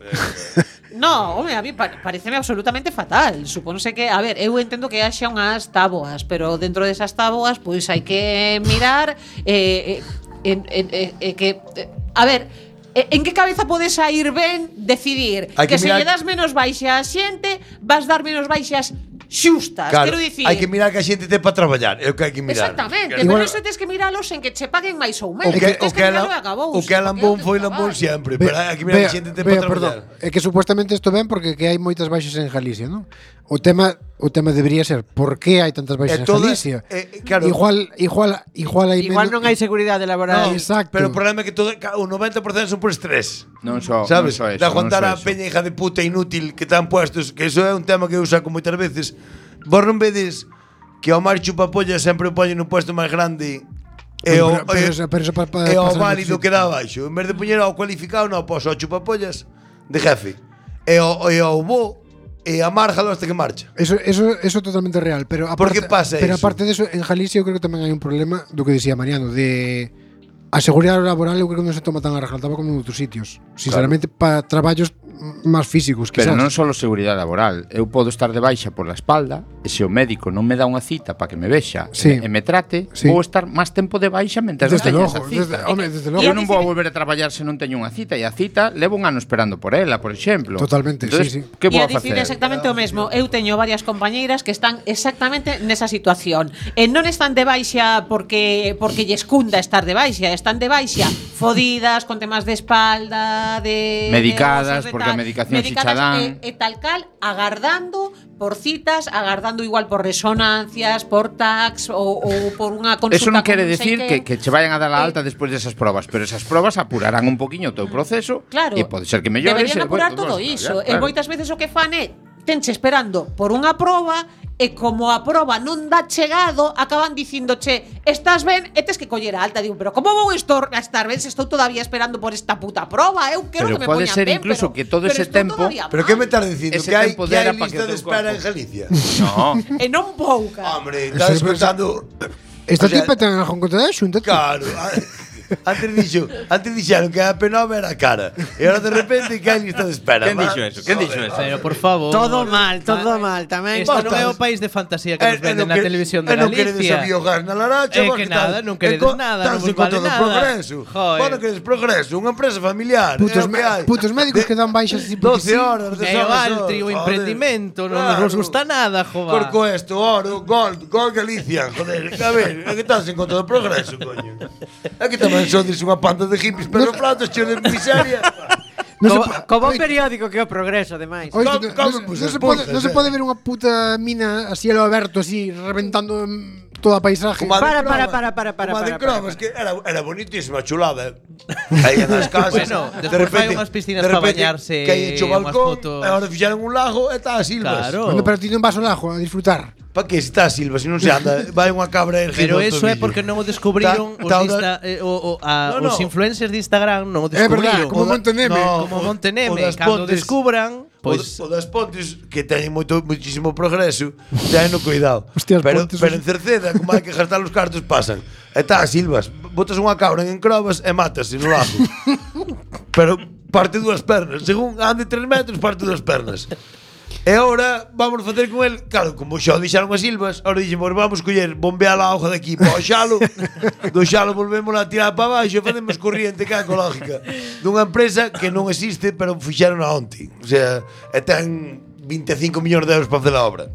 No, home, a mí pa pareceme absolutamente fatal. Supónse que, a ver, eu entendo que haxa unhas táboas, pero dentro desas táboas, pois hai que mirar eh, eh, en, en, eh, eh, que eh, a ver, eh, en que cabeza podes sair ben decidir Hai que, que se mirar- lle das menos baixa a xente, vas dar menos baixas xustas, Claro, quero dicir. hai que mirar que a xente ten para traballar, é o que hai que mirar. Exactamente, Igual- pero iso tens que miralos en que che paguen máis ou O menos. que, o Tens que, miralo e ala, acabouse, o que a porque lambón é o foi teu lambón traballo. sempre, pero hai que mirar que a xente ten para traballar. É que supuestamente isto ben porque que hai moitas baixas en Galicia, non? O tema o tema debería ser por que hai tantas baixas E en todo- Galicia. eh, claro. Igual igual igual hai igual menos- non hai seguridade laboral. No, exacto. Pero o problema é que todo, ca- o noventa por ciento son por estrés. Non só, ¿Sabes? non só eso, de aguantar non a só eso. peña hija de puta inútil que están puestos, que eso é un tema que eu saco moitas veces. Vos non vedes que ao mar chupapolla sempre o poñen no puesto máis grande e o, Pero- pero e- eso- pero eso pa- pa- e o pasa válido moito. que dá abaixo. En vez de poñer ao cualificado, non, pois ao chupapollas de jefe. E o, e o bo e amárjalo hasta que marcha. Eso, eso, eso é totalmente real, pero Por aparte, que pasa pero iso? aparte de eso, en Galicia eu creo que tamén hai un problema do que dicía Mariano, de a seguridade laboral eu creo que non se toma tan a rajaltaba como en outros sitios. Sinceramente, para traballos m- máis físicos, quizás. Pero non só seguridade laboral. Eu podo estar de baixa pola espalda e se o médico non me dá unha cita para que me vexa Sí. e me trate, Sí. vou estar máis tempo de baixa mentre non Desde teña logo, esa cita. desde, home, desde logo. Eu non vou a volver a traballar se non teño unha cita e a cita levo un ano esperando por ela, por exemplo. Totalmente, Entonces, sí, sí. Que E vou a a dicir facer? exactamente o mesmo. Eu teño varias compañeiras que están exactamente nesa situación. E non están de baixa porque porque lles cunda estar de baixa, están de baixa fodidas, con temas de espalda, de Medicadas, de porque a tal, medicación si medicadas cha dan. e, e tal cal, agardando por citas, agardando igual por resonancias, por tags ou, ou por unha consulta. Eso non con quere non sei decir quen. que, que che vayan a dar a Eh, alta despois desas probas, pero esas probas apurarán un poquinho o teu proceso Claro. e pode ser que mellores. Deberían e, apurar bueno, todo bueno, iso. claro. E moitas veces o que fan é tenche esperando por unha proba e como a proba non dá chegado, acaban dicíndoche, estás ben e tes que coller a alta. Digo, pero como vou estor, a estar ben se estou todavía esperando por esta puta proba? Eu quero Pero que me pode poñan ser ben, incluso pero, que todo pero ese estou tempo- todavía Pero mal. que me estás dicindo? Ese Que hai, tempo que hai dera pa que lista o de teu espera en corpo- Galicia? No. E non pouca. Hombre, estás pensando... Esta O sea, tipa ten algo en contra da Xunta. tío. Claro, antes dixo, antes dixeron que a P nove era cara. E ahora de repente que hai lista de espera. Quen va? dixo eso? Quen dixo eso? Pero, por favor. Todo mal, todo mal tamén. Isto non é Botas. o país de fantasía que E- nos e venden non na quere- televisión de e non queredes Galicia. a biogás na Laracha, É vos que que tal? nada, non E queredes co- nada, estás non vos en contra vale do nada. progreso. Joder. Vos non queredes progreso, unha empresa familiar. Putos, é o me, que hai. putos médicos De- que dan baixas así porque doce sí. horas de É o horas, altri, o joder. emprendimento, non Claro. nos gusta nada, jova. Corco esto, oro, gol, gol Galicia, joder, a ver, é que estás en contra do progreso, coño. É que tamén sodes unha panda de hippies, pero flautas cheos de miseria. Non se Como, po- como Oye, periódico que é o progreso, ademais. oye, Como- non- como non se- pues non as se pode, pulgas, non se eh. pode ver unha puta mina a cielo aberto así reventando mm, toda a paisaje. Como a de Para, Crobas, para, para, para, como a de para, para, Crobas, que era, era bonitísima, chulada. Aí en as casas. Bueno, despois fai unhas piscinas de pa repente, bañarse, que hai hecho unhas balcón, fotos. e agora fixaron un lago e está a Silvas. Claro. Bueno, pero ti non vas ao lago a disfrutar. Pa que se está a Silvas, se non se anda, vai unha cabra erguida. Pero eso é porque non o descubriron Ta- os, ta- insta, eh, o, o, a, No, no. os influencers de Instagram non o É verdad, descubriron. como Monteneme. como Monteneme, cando descubran, Pois pois o, o das Pontes que teñen moito muchísimo progreso, teñen no cuidado. Hostia, as pero Pontes, pero os- en Cerceda, como hai que gastar os cartos, pasan. E está a Silvas, botas unha cabra en Crobas e matase no lago. Pero parte dúas pernas, según ande tres metros, parte dúas pernas. E agora vamos facer con el, claro, como xa o deixaron as Silvas, agora dixemos, vamos coller, bombear a auga de aquí para o xalo, do xalo volvemos a tirar para baixo e facemos corriente que é ecológica dunha empresa que non existe, pero fixeron a onte. O sea, e ten vinte e cinco millóns de euros para facer a obra.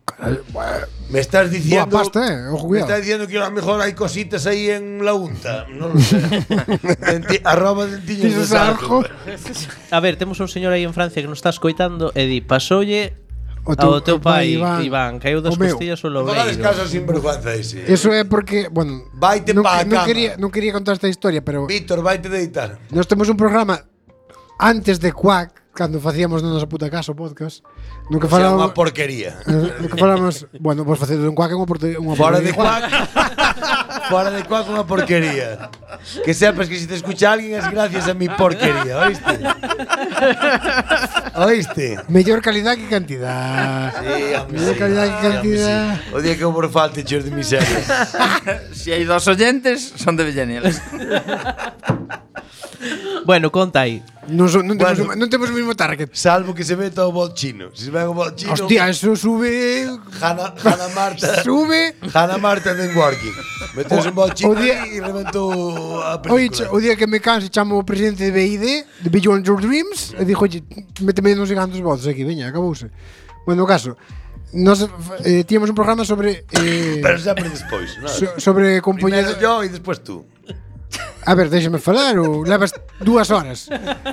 Me estás diciendo Boa pasta, eh, ojo, Me cuidado. estás diciendo que a lo mejor hai cositas aí en la unta. Non lo sé. Denti arroba dentiños de Dices algo. sarco. a ver, temos un señor aí en Francia que nos está escoitando e di, pasoulle O teu- ao teu pai, Iván, Iván, caeu das o meu. costillas o Non fagades lobeiro. caso sin vergüenza ese. Eso é porque, bueno, Vaite non, pa non cama. quería, non quería contar esta historia, pero Víctor, vaite deitar. nós temos un programa antes de Quack, cando facíamos na nosa puta casa o podcast, no que O sea, falamos unha porquería. no que falamos, bueno, pois facer un Quack é unha porte- unha Fora de portería. cuac. Fora de cuac unha porquería. Que sepas que si te escucha alguien es gracias a mi porquería, ¿oíste? ¿Oíste? Mellor calidad que cantidad. Sí, hombre, Mellor sí. calidad que Sí, hombre, cantidad. sí. O día que vos falte cheos de miseria. Si hai dos oyentes, son de Villanils. Bueno, conta aí. Non, so, non, temos, Bueno. non temos o mismo target. Salvo que se meta o bot chino. Si se ve o bot chino, Hostia, eso sube Hanna, Hanna Marta. sube. Hanna Marta den working. Metes un bot chino O día- e reventou a Oye, película. o día que me canse chamo o presidente de B I D, de Beyond Your Dreams, e dixo, oye, méteme non sei cantos votos aquí, veña, acabouse. Bueno, o caso, nos eh, tíamos un programa sobre eh, Pero sempre despois, non? so, sobre Primero compañeros. yo e despois tú. A ver, déxame falar ou levas dúas horas.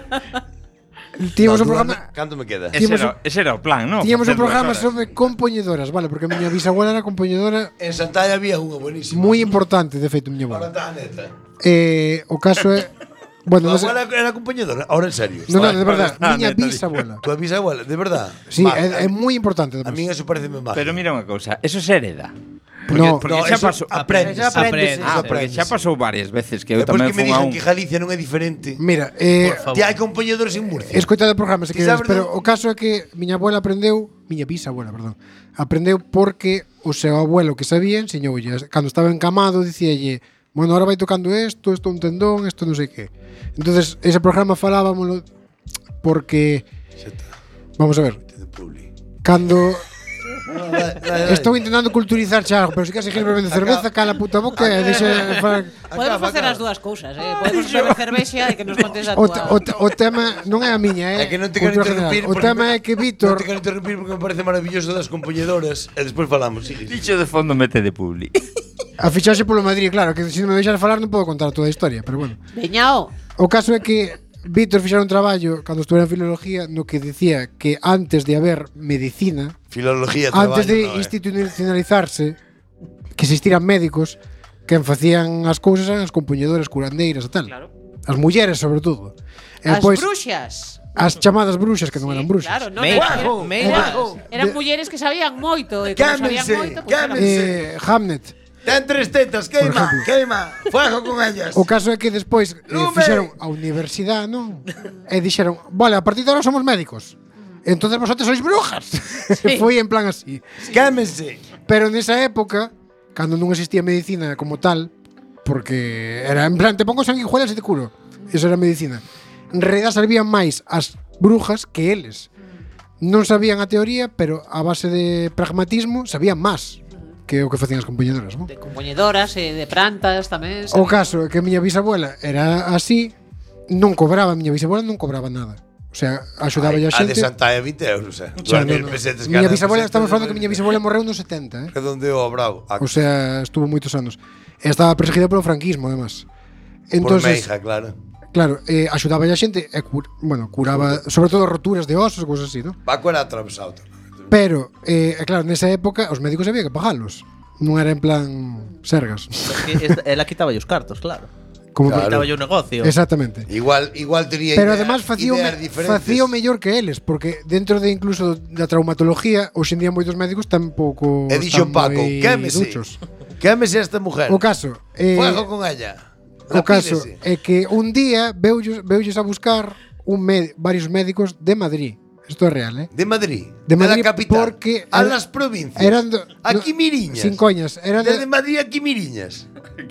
Tíamos un No, programa Canto me queda? Ese Tíamos era, ese era o plan, non? Tíamos un Facer dúas programa horas. sobre compoñedoras, vale, porque a miña bisabuela era compoñedora En Santalla había unha buenísima. moi importante, de feito, miña Ahora abuela. está a neta. Eh, o caso é, bueno, Tu non sei, abuela era compañedora? Ahora en serio. no, no, de verdad, Ah, miña neta, bisabuela. Tu bisabuela, de verdad. Sí, Vale, é, é moi importante. A mí además. eso parece mágico. Pero mira unha cousa, eso se hereda. No, porque no, xa eso pasou, aprendes. Eso aprendes, Ah, eso porque aprendes. xa pasou varias veces que eu Depois tamén que me fun a dixen un que Galicia non é diferente. Mira, eh, Por favor. Ti hai compañedores en Murcia. escoitado o programa se Ti queres, sabes pero do- o caso é que miña abuela aprendeu, miña bisabuela, perdón, aprendeu porque o seu abuelo que sabía enseñoulle, cando estaba encamado dicíalle, bueno, ahora vai tocando isto, isto un tendón, isto non sei que. Entonces, ese programa falábamoslo porque Xa está. vamos a ver, Te de publi. cando No, dai, dai, dai. estou intentando culturizar xa algo, pero se queres seguir bebendo cerveza, cala a puta boca e deixa falar. Podemos Acaba, facer acaba. as dúas cousas, eh? Podemos beber cervexa e que nos contes a O, túa. te- o, te- o tema non é a miña, é É que non te quero cultura general. interrumpir. O porque tema me- é que Non Víctor te quero interrumpir porque me parece maravilloso das compañedoras e despois falamos. Sí, sí. Dicho de fondo mete de publi. a fichaxe polo Madrid, claro, que se non me deixar falar non podo contar toda a historia, pero bueno. Veñao. O caso é que Víctor fixera un traballo cando estuve en filología no que decía que antes de haber medicina, Filología, antes traballo, de no, eh. institucionalizarse, que existiran médicos, quen facían as cousas eran as compañedoras curandeiras e tal. Claro. As mulleres, sobre todo. E As pois, bruxas. as chamadas bruxas que non eran bruxas. Claro, non, Meira, eran, Meira. eran mulleres que sabían moito e como sabían Quémense, moito, pues eran- quémense. Eh, Hamnet. Ten tres tetas, queima, queima. Fuego con ellas. O caso é que despois eh, Lume. fixeron a universidade, non? E dixeron, vale, a partir de ahora somos médicos. Entonces vosotros sois brujas. Sí. Foi en plan así. Quémense. Pero nesa época, cando non existía medicina como tal, porque era en plan, te pongo sanguijuelas e te curo. Eso era medicina. En realidad sabían máis as brujas que eles. Non sabían a teoría, pero a base de pragmatismo sabían máis que o que facían as compañedoras, non? de compoñedoras e de plantas tamén. O caso é que a miña bisabuela era así, non cobraba, a miña bisabuela non cobraba nada. O sea, axudaba a A de xente. Santa é vinte euros, eh. O sea, Dúas mil no, no. pesetas Miña cada bisabuela, peseta estamos de falando que miña bisabuela morreu nos setenta, eh? Redondeo ao bravo. A- O sea, estuvo moitos anos. E estaba perseguida polo franquismo, además. Por Entonces, Meija, claro. claro, eh, axudaba a xente e cur, bueno, curaba, sobre todo roturas de osos, cousas así, ¿no? Paco era atravesado. Pero, eh, claro, nesa época os médicos había que pagalos. Non era en plan sergas. Porque esta- ela quitaba os cartos, claro. Como Claro. Quitaba o negocio. Exactamente. Igual, igual tenía Pero idea- además facía o, ideas me, diferentes. facía o mellor que eles, porque dentro de incluso da traumatología, hoxe en día moitos médicos tampouco E dixo están Paco, moi quémese. duchos. Quémese esta mujer. O caso, eh, Fuego con ella. o caso Rapídese. é que un día veulles, veulles a buscar un med, varios médicos de Madrid. Isto é real, eh? De Madrid. De Madrid la capital. porque A era- las provincias. Eran do, Aquí no, Miriñas. Sin coñas, eran Desde de, Madrid aquí Miriñas.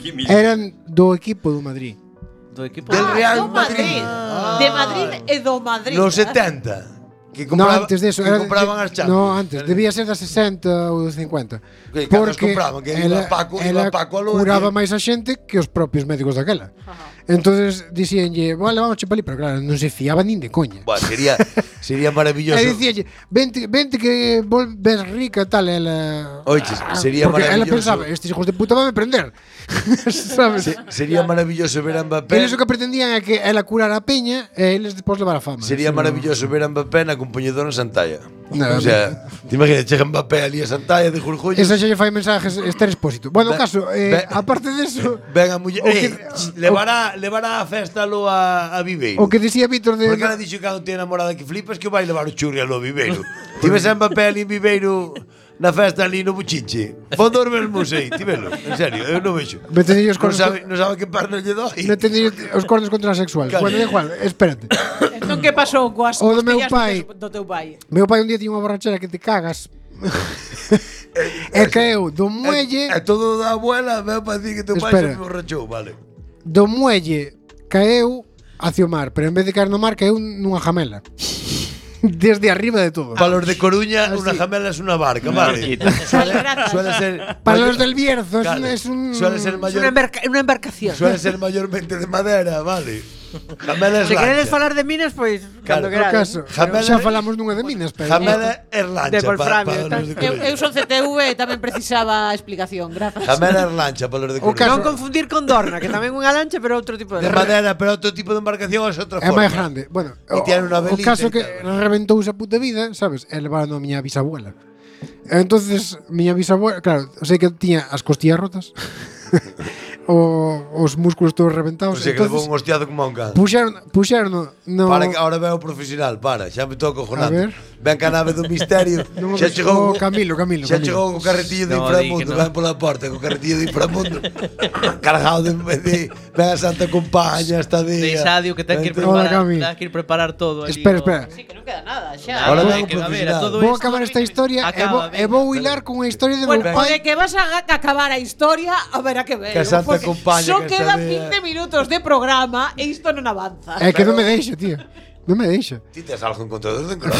eran do equipo do Madrid. Do equipo. Del Ah, Real do Madrid. Madrid. De Madrid e do Madrid. Los setenta. Que No, compraba, antes de eso. que era compraban de- as Champions. No, antes. Debía ser da sesenta ou do cincuenta. Que cando os compraban, que iba Paco- iba Paco a lo curaba de- máis a xente que os propios médicos daquela. Entonces dixíanlle, vale, vamos chepali, pero claro, non se fiaba nin de coña. Buah, sería, sería maravilloso. E dicíalle, vente, vente que volves rica tal, ela... Oiches, sería Porque ela maravilloso. pensaba, estes hijos de puta van a prender. Sabes? Se- sería maravilloso ver a Mbappé. Eles o que pretendían é que ela curara a peña e eles despois levar a fama. Sería Eso- maravilloso ver a Mbappé na compañedora en Santalla. No, o sea, te imaginas, chega Mbappé ali a Santalla de Julio. Esa xa lle fai mensajes Esther Expósito. Bueno, o Ve- caso, eh, ve- aparte deso, Ven a muller, O que- eh, levará, levará a festa lo a, a Viveiro. o que dicía Víctor de... Porque ela dixo que cando tiene namorada que flipas que vai levar o churri a lo Viveiro. Ti ves a Mbappé ali en Viveiro na festa ali no Buchiche. Vou dormir mo sei, ti velo. En serio, eu non vexo. Metelle os Non cornos, sabe, non sabe que perna lle doi. metelle os cornos contra a sexual. Claro. Bueno, da igual, espérate. Entón, que pasou coas O do meu costillas pai. do, do teu pai? Meu pai un día tiña unha borrachera que te cagas. E caeu do muelle, É todo da abuela, veo para decir que teu pai Espera. se borrachou, vale. do muelle caeu hacia o mar, pero en vez de caer no mar caeu nunha jamela. Desde arriba de todo. Para los de Coruña, Ah, una sí. jamela es una barca, vale. Suele, suele ser. Para mayor- los del Bierzo es, Claro, es un... Suele ser Es una, mayor. embarca- una embarcación. Suele ser mayormente de madera, vale. Jamela es Se queredes lancha. falar de minas, pois Claro. cando No querades. caso, Jamela- xa falamos nunha de minas, pero... Jamela es lancha. De Wolframio, para, tal. los de Eu, Coruña. eu son C T V e tamén precisaba explicación, grazas. Jamela es lancha para los de O Coruña. caso- Non confundir con Dorna, que tamén é unha lancha, pero outro tipo de De madera, pero otro tipo de embarcación es otra É forma. máis grande. Bueno, E o, tiene una o velita caso e que tal. reventouse a puta vida, sabes? E levaron a miña bisabuela. Entonces, miña bisabuela, claro, sei que tiña as costillas rotas. o, os músculos todos reventados. O sea que levou Entonces, un hostiado como a un can. puxeron, puxeron no, no Para que ahora veo profesional, para, xa me estou A acojonando. ver. Ven ca nave do misterio. Non o xa ves- chegou o Camilo, Camilo, Xa Camilo. chegou co carretillo de No, inframundo, di que no. ven pola porta co carretillo de inframundo. Cargado de, de ven a Santa Compaña esta día. De Isadio que ten que ir Vente. Hola, preparar, Cami. ten que ir preparar todo ali. Espera, o- espera. Sí, que non queda nada, xa. Ahora Ahora vengo que, a ver, profesional. a todo Vou isto- acabar esta historia e vou, Acaba, e vou hilar con a historia de Bueno, meu o de pai. que vas a a acabar a historia, a ver a que ver. Que a Santa porque Compaña só que quedan esta día- quince minutos de programa e isto non avanza. É que non me deixa, tío. Non me deixa. Ti tes algo en contra dos de Encroz.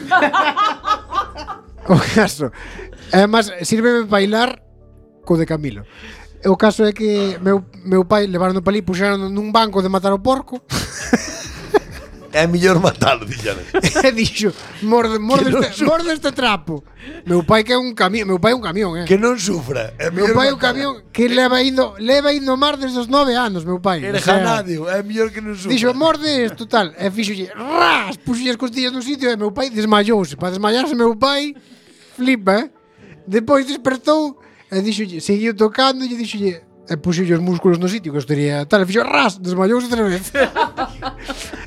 O caso. Además, sírveme para hilar co de Camilo. O caso é que meu, meu pai levaron para ali, puxeron nun banco de matar o porco É mellor matalo, dixaron. e dixo, morde, morde, Que non este, su- morde este trapo. Meu pai que é un camión, meu pai é un camión, eh. Que non sufra. É Meu mellor pai é un matalo. camión que leva indo, leva indo ao mar desde os nove anos, meu pai. Eres O sea, janadio, é mellor que non sufra. Dixo, morde isto tal. E fixolle, ras, puxolle as costillas no sitio e meu pai desmayouse. Para desmayarse meu pai, flipa, eh. Depois despertou e dixolle, seguiu tocando e dixolle, e puxolle os músculos no sitio, que estaría tal, e fixo, ras, desmayouse outra vez.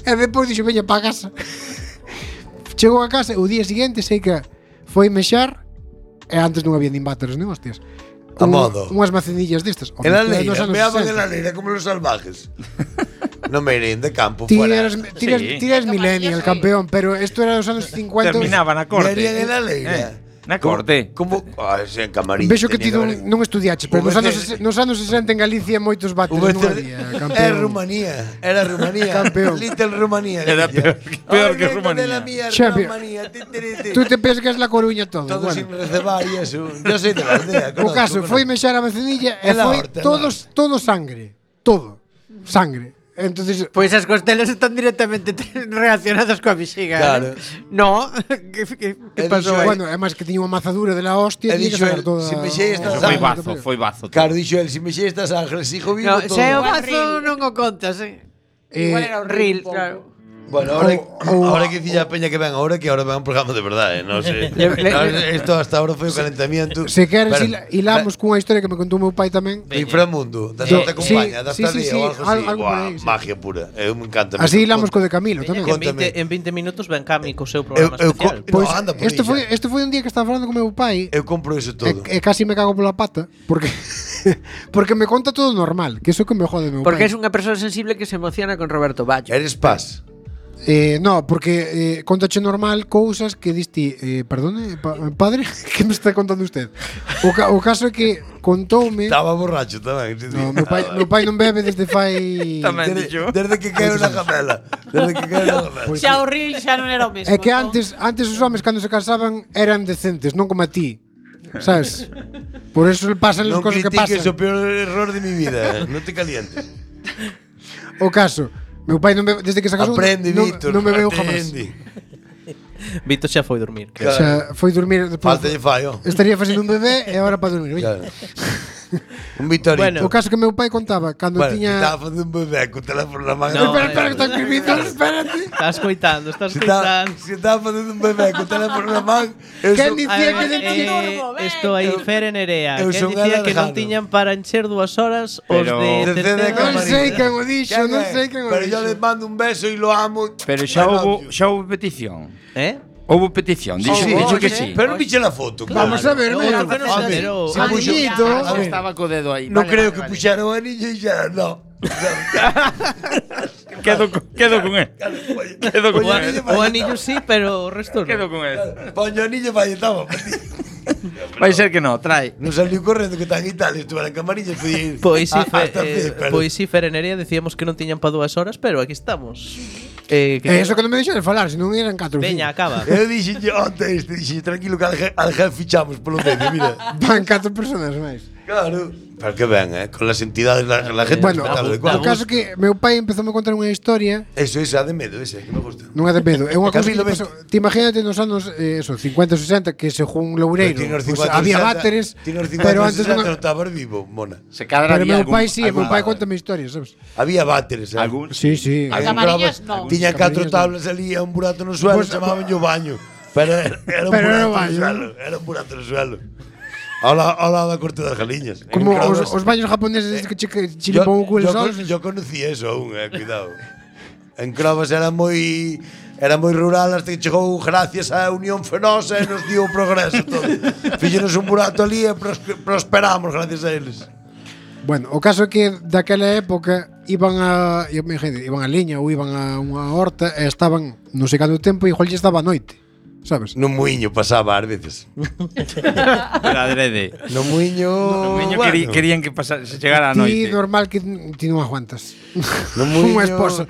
E depois dixo, veña pa casa. Chegou a casa, o día seguinte sei que foi mexar, e antes non había nin váteres nin hostias. A modo. Unhas macedillas destas. En la leira, meaban en la leira como los salvajes. No me irían de campo Ti fuera. eras, ti eras, Sí. ti eras millennial, campeón, pero esto era dos anos cincuenta. Terminaba na Me corte. irían en la leira. Eh, na corte. Como, ah, sí, en camarín. Vexo que ti tenía non, haber- non estudiaches, pero O nos anos, veces- nos anos sesenta en Galicia moitos váteres O non veces- había, Era campeón. Rumanía, era Rumanía. Campeón. Little Rumanía. Era peor- peor que Rumanía. De la mía Champion. Rumanía. ti, ti, ti. Tú te pensas que es la Coruña todo. Todo bueno. sin recebar y eso. Yo soy de la aldea. O conozco, caso, conozco. foi mexar a macenilla e En la foi horta, en la todos, todo sangre. Todo. Sangre. Entonces, Pois as costelas están directamente relacionadas coa vexiga. Claro. eh? No, que, que, que He pasou dicho, aí? bueno, además que tiña unha mazadura de la hostia, He tiña que dicho sacar él, toda. si mexei esta Eso foi sangre. bazo, foi bazo. Claro, dixo él, si me xe estas ángeles, hijo vivo, No, todo. se é o Igual mazo reel. non o contas, eh. Eh, Igual era un Reel, reel, un pouco. claro. Bueno, ahora, O- o- ahora que dicía a Peña que ven ahora, que ahora ven un programa de verdad, eh, no sé. Le- le- No, esto hasta ahora foi o calentamiento. Se queres Pero- hila- hilamos cunha historia que me contou meu pai tamén. De Inframundo, da Do- Santa Compañía, sí, da sí, sí, Estadía sí, ou algo así. al- algo por Buah, aí, sí. magia pura. Eu me encanta. Así me- hilamos co de Camilo tamén. En Conta- veinte, en veinte minutos ven Cami co seu Eu, programa eu, especial. co- Pois no, anda por este aí foi xa. este foi un día que estaba falando con meu pai. Eu compro eso todo. E, e casi me cago pola pata porque porque me conta todo normal, que eso que me jode meu Porque pai. es unha persoa sensible que se emociona con Roberto Baggio. Eres paz. Eh, no, porque eh, contache normal cousas que diste, eh, perdone, pa, padre, que me está contando usted? O, ca, o caso é que contoume. Estaba borracho tamén. No, meu pai, meu pai non bebe desde fai Tamén Desde, dixo. desde que caeu na gamela. Desde que caeu na gamela. Xa o reel xa non era o mesmo. É que entón. antes antes os homes cando se casaban eran decentes, non como a ti. ¿Sabes? Por eso le pasan as Non cousas que critiques pasan. o peor error de mi vida. Non te calientes. O caso, meu pai non bebe, desde que se casou Aprende, non, Víctor. non me veo jamás. aprende. Vito xa foi dormir. O sea, foi dormir despois. Falta de fallo. Estaría facendo un bebé e agora para dormir. Veña. Claro. Un Vitorito. Bueno. O caso que meu pai contaba cando Bueno, tiña. estaba facendo un bebé co teléfono na mano. No, espera, espera, que eh. está escribindo, espérate. Estás coitando, estás Se estaba, coitando. se estaba facendo un bebé co teléfono na man, eu Quen son- dicía que Eh, de turbo, ben. Isto aí Fere Nerea, eu que son dicía que Alejandro. non tiñan para encher dúas horas os Pero- de De C D terceira. Non Camarilla. sei quen o dixo, Quen non é? sei quen o Pero yo dixo. le mando un beso e lo amo. Pero xa I love houbo, you. xa houbo petición. Eh? Houbo petición, dixo, Sí, dixo sí, que sí. sí. Pero non viche la foto. Vamos a ver, No, mira, que non a se ver, enterou. se Ah, puxo- Anillito. a ver, Estaba co dedo aí. non Vale, creo vale, que vale. puxara o anillo e xa, no. Quedo, co- quedo con él. Quedo con O, él. o anillo sí, pero o resto Quedo non. con él. Poño o anillo vai, estaba. Vai ser que no, trae. Non saliu correndo que está en Italia, estuve en Camarilla e fui ir Pois si, a- fe, hasta eh, Fi, pero- pois si Fere Nerea decíamos que non tiñan pa dúas horas, pero aquí estamos. Eh, que Eh, eso que non me deixou de falar, senón eran catro. Veña, acaba. Eu dixen, onte este, dixen, tranquilo que al je- al jefe fichamos polo medio, mira. Van catro personas máis. Claro. Pero que ben, eh, con las entidades, la, la gente Bueno, respetable de o cuadro. caso que meu pai empezou a contar unha historia. Eso, eso, a de medo, ese, que me gusta. Non é de pedo, é unha cousa que Camilo, pasou. Ti imagínate nos anos eh, eso, cincuenta sesenta que según Loureiro, Pero ti nos pues, cincuenta, había sesenta, váteres, ti nos pero cincuenta, antes sesenta non. non estabas vivo, mona. Se cadra Pero había meu algún, pai sí, meu algún, pai contame historias, sabes? Había váteres, eh. algún, Sí, sí. Algún Camarillas, grabas- no. Tiña catro Camarillas, tablas ali e un burato no suelo, Pues- chamaban yo baño. Pero era, era un Pero era burato no baño. suelo, era un burato no suelo. Ao la- ao lado da corte das galiñas. Como En os, Cronos- os baños japoneses que che, que che Yo, limpan o culo yo, solos. con- yo conocí eso aún, eh, cuidado. En Crovas era moi era moi rural hasta que chegou gracias á Unión Fenosa e nos dio o progreso todo. Fíxenos un burato ali e pros, prosperamos gracias a eles. Bueno, o caso é que daquela época iban a imagínate, iban a liña ou iban a unha horta e estaban non sei canto tempo e igual lle estaba a noite, sabes? No muiño pasaba ás veces. Pero adrede. No muiño, No niño bueno, querí- querían que pasara, se chegara a Ti noite. normal que ti non aguantas. no muiño, Unha esposa.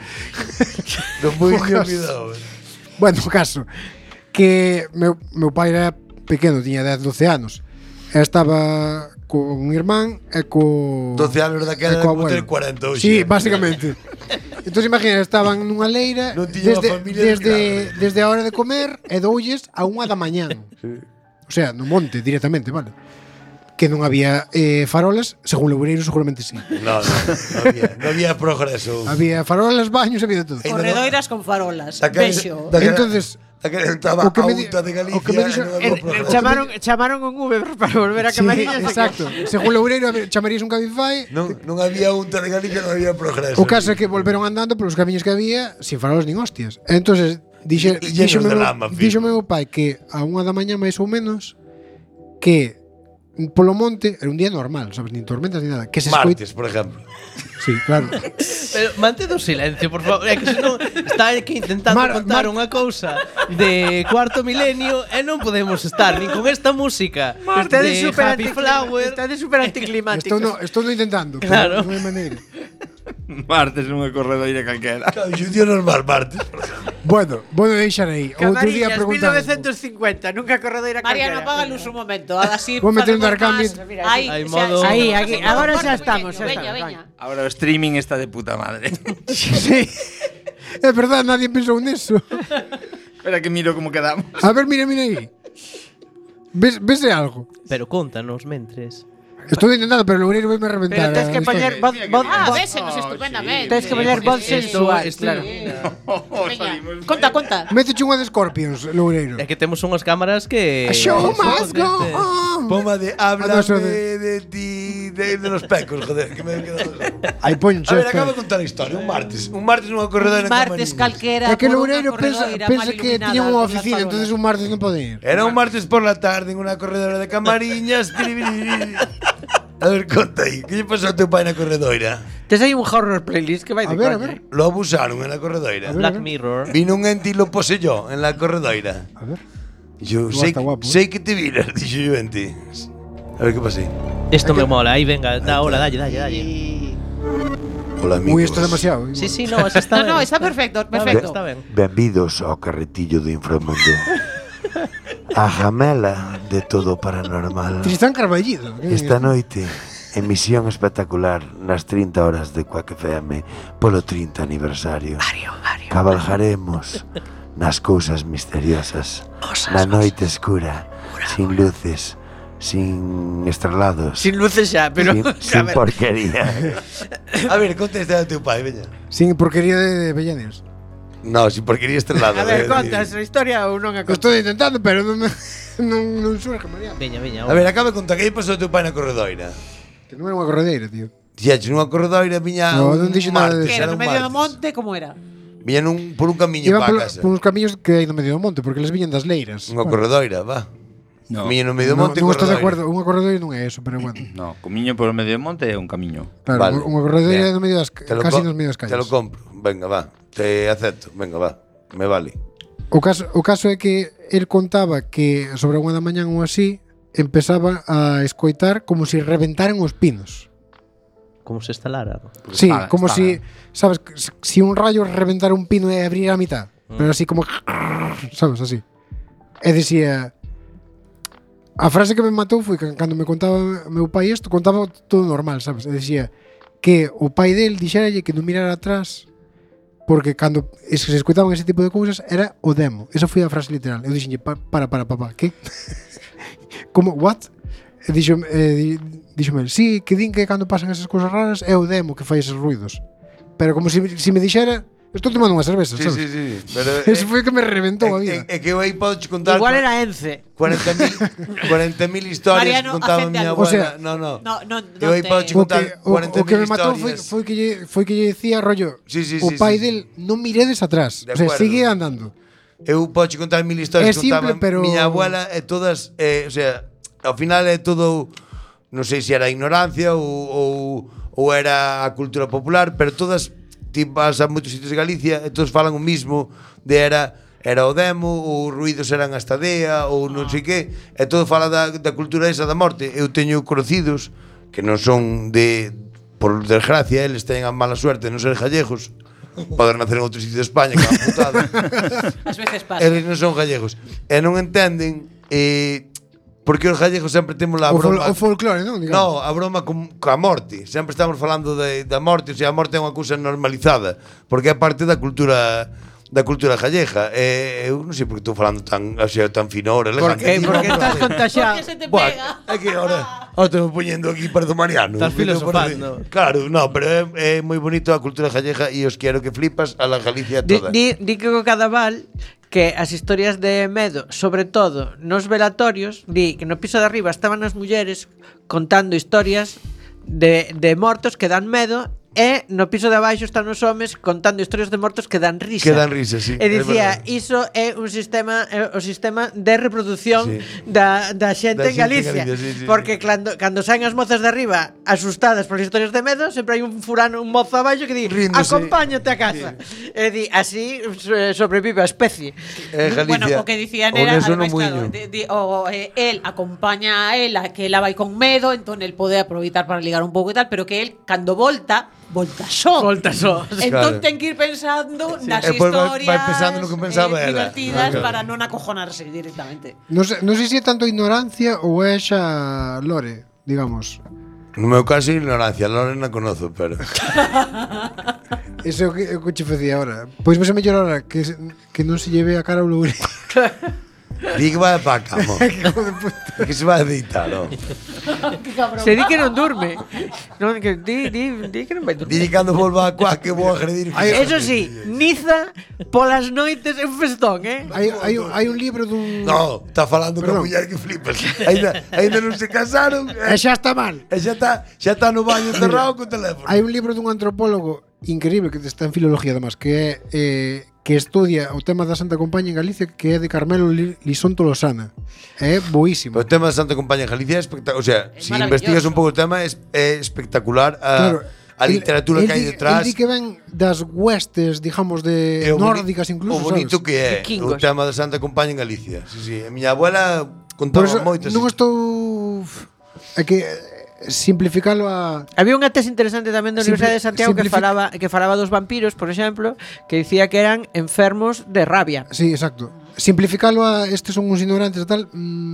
No muiño, Ojas. cuidado. Bueno, o caso que meu, meu pai era pequeno, tiña dez, doce anos. E estaba con un irmán e co doce anos daquela e co era como abuelo. ter cuarenta hoxe. Sí, básicamente. Entón imagina, estaban nunha leira Non tiña desde, unha familia desde, desgraciada. desde a hora de comer e doulles a unha da mañán. O sea, no monte directamente, vale? Que non había eh, farolas, según Loureiro seguramente sí. No, no, no había, no había progreso. Había farolas, baños, había de todo. Ainda Corredoiras con farolas. Daquela- Vexo. daquela- Entonces, Aquel estaba O que a me di- unta de Galicia. o que me dixo- e non había El- progreso. chamaron, chamaron un Uber para volver a Sí, Camariñas. exacto. Según Loureiro, a ver, chamarías un Cabify. Non, non había unta de Galicia, non había progreso. O caso é que volveron andando polos camiños que había sin farolos nin hostias. E entonces dixe, Y llenos díxome de meu- lama, fijo. díxome meu pai que a unha da mañá máis ou menos que polo monte era un día normal, sabes, nin tormentas ni nada, que se escoita. Martes, por exemplo. Sí, claro. Pero mantén o silencio, por favor. É que senón está aquí intentando Mar- contar Mar- unha cousa de cuarto milenio e non podemos estar nin con esta música Está de de super Happy anticlimático. Flower. Está de super anticlimático. Estou no, estou no intentando, Claro. pero non hai maneira. Martes nunha corredoira calquera. Claro, un día normal, martes. por exemplo. Bueno, vou deixar aí. Outro día Camariñas, preguntar. mil novecientos cincuenta, nunca corredoira Mariano, calquera. apaga a luz un momento. Así Vou meter un facemos Darkambit. más- Mira, Aí, Hai xa- modo- xa- Aí, xa- aquí, xa- agora cuarto xa estamos, milenio. xa Veña, estamos, veña. Ahora o streaming está de puta madre. Sí. É verdade, nadie pensou neso. Espera que miro como quedamos. A ver, mira, mira aí. Ves, vese algo. Pero contanos mentres. Estou intentando, pero Loureiro vai me reventar. Pero tens que a historia. poñer voz, voz, Ah, voz- vésenos estupendamente. tens que poñer voz sensual, esto- claro. Veña, conta, conta. Méteche unha de Scorpions, Loureiro. É que temos unhas cámaras que A show son must go potentes. on. Poma de Ah, habla no, eso de, de- de ti, de, de los pecos, joder, que me he quedado. Aí poño, A ver, acabo de contar a historia. Un martes. Un martes nunha corredora en Martes Camariñas. calquera. É que por unha Loureiro pensa, corredoira pensa mal que iluminada tiña unha por las oficina, farolas. entonces un martes non pode ir. Era un martes por la tarde en unha corredora de Camariñas. A ver, conta aí. Que lle pasou ao teu pai na corredoira? Tes aí un horror playlist que vai A de ver, a coña. ver. Lo abusaron en la corredoira. Black Mirror. Vino un ente y lo poseyó en la corredoira. A ver. Y yo, Tú sei, está guapo, sei que te viras, dixo yo ente. A ver que pasé. Esto me mola. Aí venga, da hola, dalle, dalle, dalle. Hola, amigos. Ui, isto é demasiado. Sí, sí, no, esa está No, no, ben. está perfecto, Está ben, perfecto. está ben. Benvidos ao carretillo do inframundo. A jamela de todo paranormal. Tristán Carballido. Esta noite, emisión espectacular nas trinta horas de Quack F M polo trinta aniversario. Cabalgaremos nas cousas misteriosas, na noite escura, sin luces, sin estrelados, Sin luces xa, pero sin, a sin ver. porquería. A ver, contesta a teu pai, veña. Sin porquería de, de Bellanes. No, sin porquería estrelado. A ver, eh, contas a historia ou non a contas? Estou intentando, pero non, me- non, non surge, Mariano. Veña, veña. A ver, acaba de contar que aí pasou o teu pai na corredoira. Que non era unha corredeira, tío. Dixeches nunha corredoira viña No, un non dixo nada de martes, Que era era no un medio do martes. monte, como era? Viña nun, por un camiño Iban para por, casa. por uns camiños que hai no medio do monte, porque les viñan das leiras. Unha corredoira, va. No, Viña no medio do non, monte non estou de corredoira. acordo, unha corredoira non é eso, pero bueno. no, comiño por o medio do monte é un camiño. Claro, Vale. unha corredoira Bien. no medio das Te lo casi co- nos medio das calles. Te lo compro. Venga, va. Te acepto. Venga, va. Me vale. O caso, o caso é que el contaba que sobre a unha da mañán ou así empezaba a escoitar como se si reventaran os pinos. Como se instalara. Sí, Espada, como espada. si, sabes, si un rayo reventara un pino e abrir a mitad, pero así como sabes, así. E dicía a frase que me matou foi que cando me contaba meu pai isto, contaba todo normal, sabes? E dicía que o pai del dixeralle que non mirara atrás porque cando es- se escoitaban ese tipo de cousas era o demo. Esa foi a frase literal. Eu dixenlle, pa, para, para, papá, que? Como, what? E dixo, eh, di- díxome, sí, que din que cando pasan esas cousas raras é o demo que fai eses ruidos. Pero como se si, si me dixera, estou tomando unha cerveza, Sí, sabes? sí, sí. Pero Eso foi o que me reventou a vida. É que eu aí podo te contar Igual era Ence. cuarenta mil cuarenta mil historias que Mariano, contaba agente mi algo. O abuela. sea, no, no. No, no, Eu non aí te- podo te O contar que, o, cuarenta o que me mil matou foi, historias. foi que lle, foi que lle decía, rollo, Sí, sí, o sí, pai sí, sí. del non miredes atrás. De O sea, acuerdo. sigue andando. Eu podo te contar mil historias É que simple, contaba pero- miña abuela e todas, eh, o sea, ao final é todo, non sei se era ignorancia ou, ou, ou era a cultura popular, pero todas, ti vas a moitos sitios de Galicia e todos falan o mismo de era era o demo, ou os ruidos eran a estadea, ou non sei que, e todo fala da, da cultura esa da morte. Eu teño conocidos que non son de, por desgracia, eles teñen a mala suerte de non ser gallegos, poder nacer en outro sitio de España, que é unha putada. Ás veces pasa. Eles non son gallegos e non entenden eh, porque os gallegos sempre temos a O, fol, broma o folclore, non? Digamos. No, a broma con, coa morte. Sempre estamos falando de, da morte, o sea, a morte é unha cousa normalizada, porque é parte da cultura da cultura gallega. E eu non sei por que estou falando tan, o sea, tan finor, elegante. Porque, Aquí, porque no, estás no, contagiado. Porque se te Buah, pega. é que ahora, ahora estou poñendo aquí para do Mariano. Estás Me filosofando. parece- Claro, no, pero é, é moi bonito a cultura gallega e os quero que flipas a la Galicia Di, toda. di, di que o Cadaval que as historias de medo, sobre todo nos velatorios, di que no piso de arriba estaban as mulleres contando historias de, de mortos que dan medo, e no piso de abaixo están os homes contando historias de mortos que dan risa. Que dan risa, sí. E dicía, iso é un sistema é o sistema de reproducción Sí. da, da xente Da en xente en Galicia. Galicia, sí, sí, Porque cando, cando saen as mozas de arriba asustadas por historias de medo, sempre hai un furano, un mozo abaixo que di, Ríndose. acompáñate a casa. E di, así eh, sobrevive a especie. Eh, Bueno, Galicia. o que dicían o era, neso no ademais, claro, muiño. de, de, o, eh, él acompaña a ela, que ela vai con medo, entón el pode aproveitar para ligar un pouco e tal, pero que él, cando volta, volta só. Volta só. Entón Claro. ten que ir pensando nas E pois vai- historias vai pensando no que pensaba eh, ela. divertidas Claro. para non acojonarse directamente. Non sei, non sei se é tanto ignorancia ou é xa lore, digamos. No meu caso é ignorancia, a Lore non conozo, pero Eso é o que, é o que che facía ahora. Pois vese mellor ahora que, se- que non se lleve a cara o loure. di que vai para a cama. E que se vai a deitar, non? Se di que non durme. Non, que di, di, di que non vai Di durmir. que cando volva a coa que vou a agredir. Eso sí, Niza polas noites é un festón, eh? Hai, hai, un- hai un libro dun... No, está falando con a Perdón. muller que flipas. Ainda, ainda non se casaron. E xa está mal. E xa está, xa está no baño cerrado co teléfono. Hai un libro dun antropólogo increíble que está en filología además, que é eh, que estudia o tema da Santa Compaña en Galicia, que é de Carmelo Li- Lisón Tolosana. É boísimo. Pero o tema da Santa Compañía en Galicia é espectacular. O sea, Es si maravilloso. investigas un pouco o tema, é, é espectacular a, Claro, a literatura el, que hai el di- detrás. El di que ven das huestes, digamos, de E o boni- nórdicas incluso, o bonito sabes? que é Vikingos. o tema da Santa Compañía en Galicia. Sí, sí. A miña abuela Por contaba eso moitas. non estou... É que eh, simplificalo a... Había unha tese interesante tamén da Simpli- Universidade de Santiago que simplific- falaba que falaba dos vampiros, por exemplo, que dicía que eran enfermos de rabia. Sí, exacto. Simplificalo a estes son uns ignorantes e tal,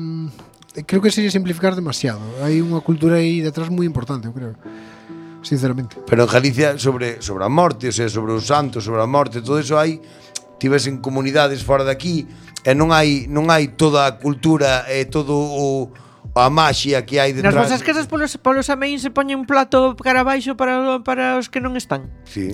mm, creo que sería simplificar demasiado. Hai unha cultura aí detrás moi importante, eu creo. Sinceramente. Pero en Galicia sobre sobre a morte, o sea, sobre os santos, sobre a morte, todo eso hai tivesen comunidades fora de aquí e non hai non hai toda a cultura e todo o a maxia que hai Nas detrás. vosas casas polos, polos ameín se poñen un plato cara abaixo para, para os que non están. Sí.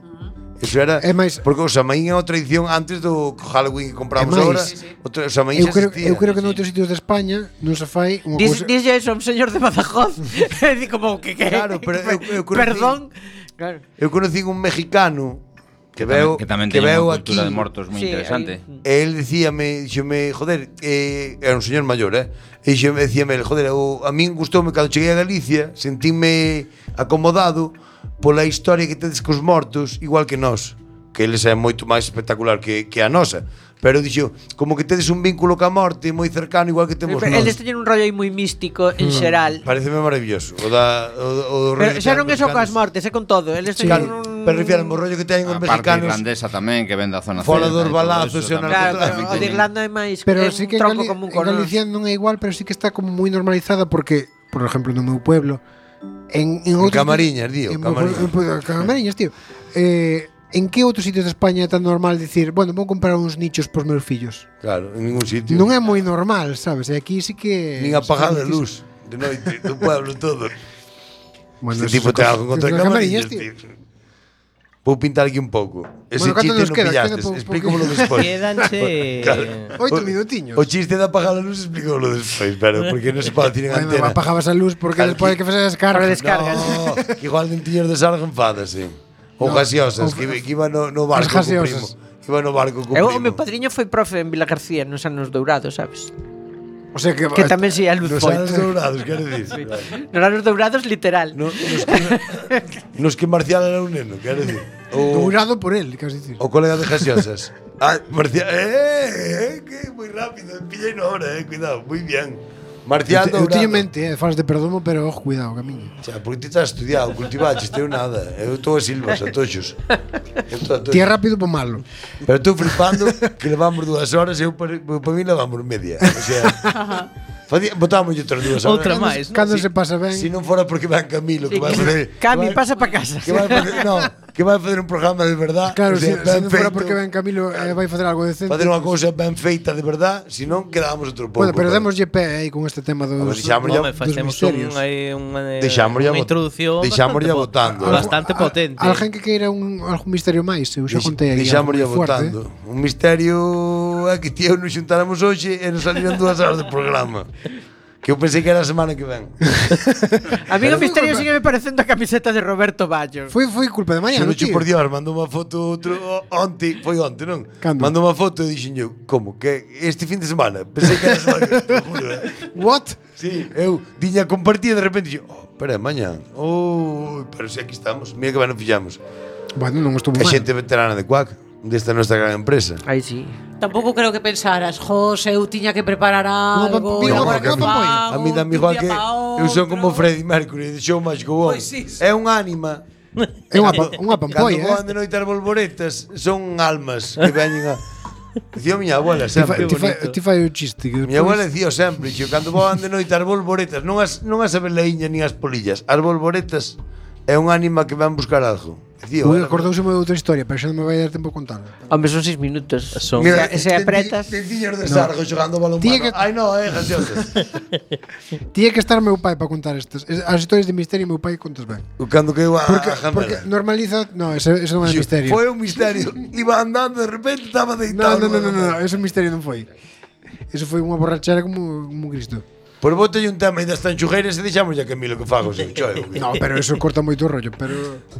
Eso era É máis- porque o Samaín é unha tradición antes do Halloween que compramos É máis- agora. Sí, sí. O tra- o Samaín Eu xa creo, existía. eu creo que noutros sitios de España non se fai unha Dis, cousa... dis eso, un señor de Badajoz. E di como que que Claro, pero eu- eu conocí- Perdón. Claro. Eu conocí un mexicano que Que veo tamén, que tamén que teñen veo unha aquí. cultura de mortos moi Sí, interesante. aí- E el dicíame, dixome, joder, eh, era un señor maior, eh? E dixome, dicíame, el, joder, o, a min gustoume cando cheguei a Galicia, sentíme acomodado pola historia que tedes cos mortos, igual que nós, que eles é moito máis espectacular que, que a nosa. Pero dixo, como que tedes un vínculo ca morte moi cercano, igual que temos nós. Eles teñen un rollo aí moi místico en xeral. Pareceme maravilloso. O da o, o Pero xa non é só coas mexicanos. mortes, é con todo. Eles Sí, teñen claro, un... pero refiero ao rollo que teñen os A parte mexicanos. irlandesa tamén, que ven da zona Fora celta dos e todo balazos eso e o tamén. Claro, pero narcotráfico. o de Irlanda é máis Pero é sí un que en, tronco Gali común en con nós. Galicia non é igual, pero sí que está como moi normalizada porque, por exemplo, no meu pueblo, en, en, En outros- Camariñas, tío, en, Camariñas. en, en, Camariñas, tío. Eh, en que outros sitios de España é tan normal dicir, bueno, vou comprar uns nichos pos meus fillos? Claro, en ningún sitio. Non é moi normal, sabes? E aquí sí que... Nin apagada de sí, luz de noite do pueblo todo. Bueno, Este tipo esas ten cosas- algo contra desde Camariñas, Camariñas, tío. Vou pintar aquí un pouco. Ese Bueno, canto chiste nos non queda? pillaste. Queda po- Explícamelo poquinho. despois. Quédanche Claro. Oito O- minutiños. O chiste de apagar a luz explícamelo despois, pero porque non se pode decir en Bueno, antena. apagabas a luz porque Claro, despois hai que facer descarga. Para descargas. No, que igual nin tiñas de sarga enfádase. Ou No, gaseosas, o- que, que iba no, no barco As co primo. gaseosas. Que iba no barco co Eu, primo. o meu padriño foi profe en Vila García nos anos dourados, sabes? O sea que... Que tamén si a luz Nos foi. anos dourados, quero dicir. Vale. Nos anos dourados, literal. No, nos, que, nos que Marcial era un neno, quero dicir. O, Dourado por él, queres dicir. o colega de gaseosas. Ah, Marcial, eh, eh, que moi rápido, pillei no hora, eh, cuidado, moi bien. Marcial Eu, te- eu Dourado. teño en mente, eh, falas de perdomo, pero ojo, cuidado, camiño. Xa, porque ti estás estudiado, cultivaches, teu nada. Eu estou a silvas, a toxos. Eu estou a Ti é toxos. rápido po malo. Pero estou flipando que levamos dúas horas e eu para, para mí levamos media. O sea, Facía, botámoslle outras dúas. Outra ahora. máis, non? Cando Si- se pasa ben. Si non fora porque van Camilo, que vai facer... Cami, que vai- pasa pa casa. Que vai facer, no, que vai facer un programa de verdad. Claro, o sea, se, se ben non fora feito, porque ben Camilo eh, vai facer algo decente. facer unha cousa ben feita de verdad, se non quedábamos outro pouco. Bueno, pero démoslle pé aí con este tema dos, A ver, deixámoslle- Home, dos facemos misterios. un, aí unha, Deixámoslle unha bot- introducción deixámoslle bastante po- botando. Bastante Al- potente. Alguén que queira un, algún misterio máis, eu xa contei aí. Deixámoslle algo moi fuerte. votando. Un misterio é que tío nos xuntáramos hoxe e nos saliran dúas horas de programa. Que eu pensei que era a semana que ven. A mí o misterio sigue me parecendo a camiseta de Roberto Baggio. Foi foi culpa de Mariano, Xurocho tío. por Dios, mandou unha foto outro onte, foi onte, non? Cando? Mandou unha foto e dixen eu, como, que este fin de semana? Pensei que era a semana que ven, te lo juro, eh. What? Sí, eu diña compartida de repente dixen, oh, espera, mañá. Oh, pero si aquí estamos, mira que ben o fillamos. Bueno, non estuvo É mal. xente veterana de Quack, desta nosa gran empresa. Aí sí. Tampouco creo que pensaras, José, eu tiña que preparar algo, pam- e mira, agora unha que pampolla. fago, A mí dame de un igual día que pa eu son outro. como Freddie Mercury de Show Must Go On. Pois sí, sí. É un ánima. É unha pa- unha Cando pampolla, voan eh. de noite as bolboretas, son almas que veñen a... Dicía miña abuela Ti fai, sempre. ti fai, ti fai o chiste que Miña abuela despois... dicía sempre, xo, cando voan de noite as bolboretas, non as, non as abelaiñas nin as polillas, as bolboretas é un ánima que van buscar algo. Dicía, Ui, abuela, acordouse de outra historia, pero xa non me vai dar tempo a contar. Hombre, son seis minutos. Son- Mira, Se- se ten- apretas- ten tiños de sargo xogando balón Tía mano. que- Ai, no, eh, gaseosas. Tiña que estar meu pai para contar estas. Es- As historias de misterio meu pai contas ben. Cando que eu a, Porque, a porque jamela. normaliza... No, ese, ese non é Xo, misterio. Foi un misterio. Iba andando, de repente estaba No, deitado. no, no, no, no, ese misterio non foi. Eso foi unha borrachera como, como Cristo. Por bote un tema aí das tanchugueiras e deixamos ya Camilo que fago, se cho. No, pero eso corta moito o rollo, pero...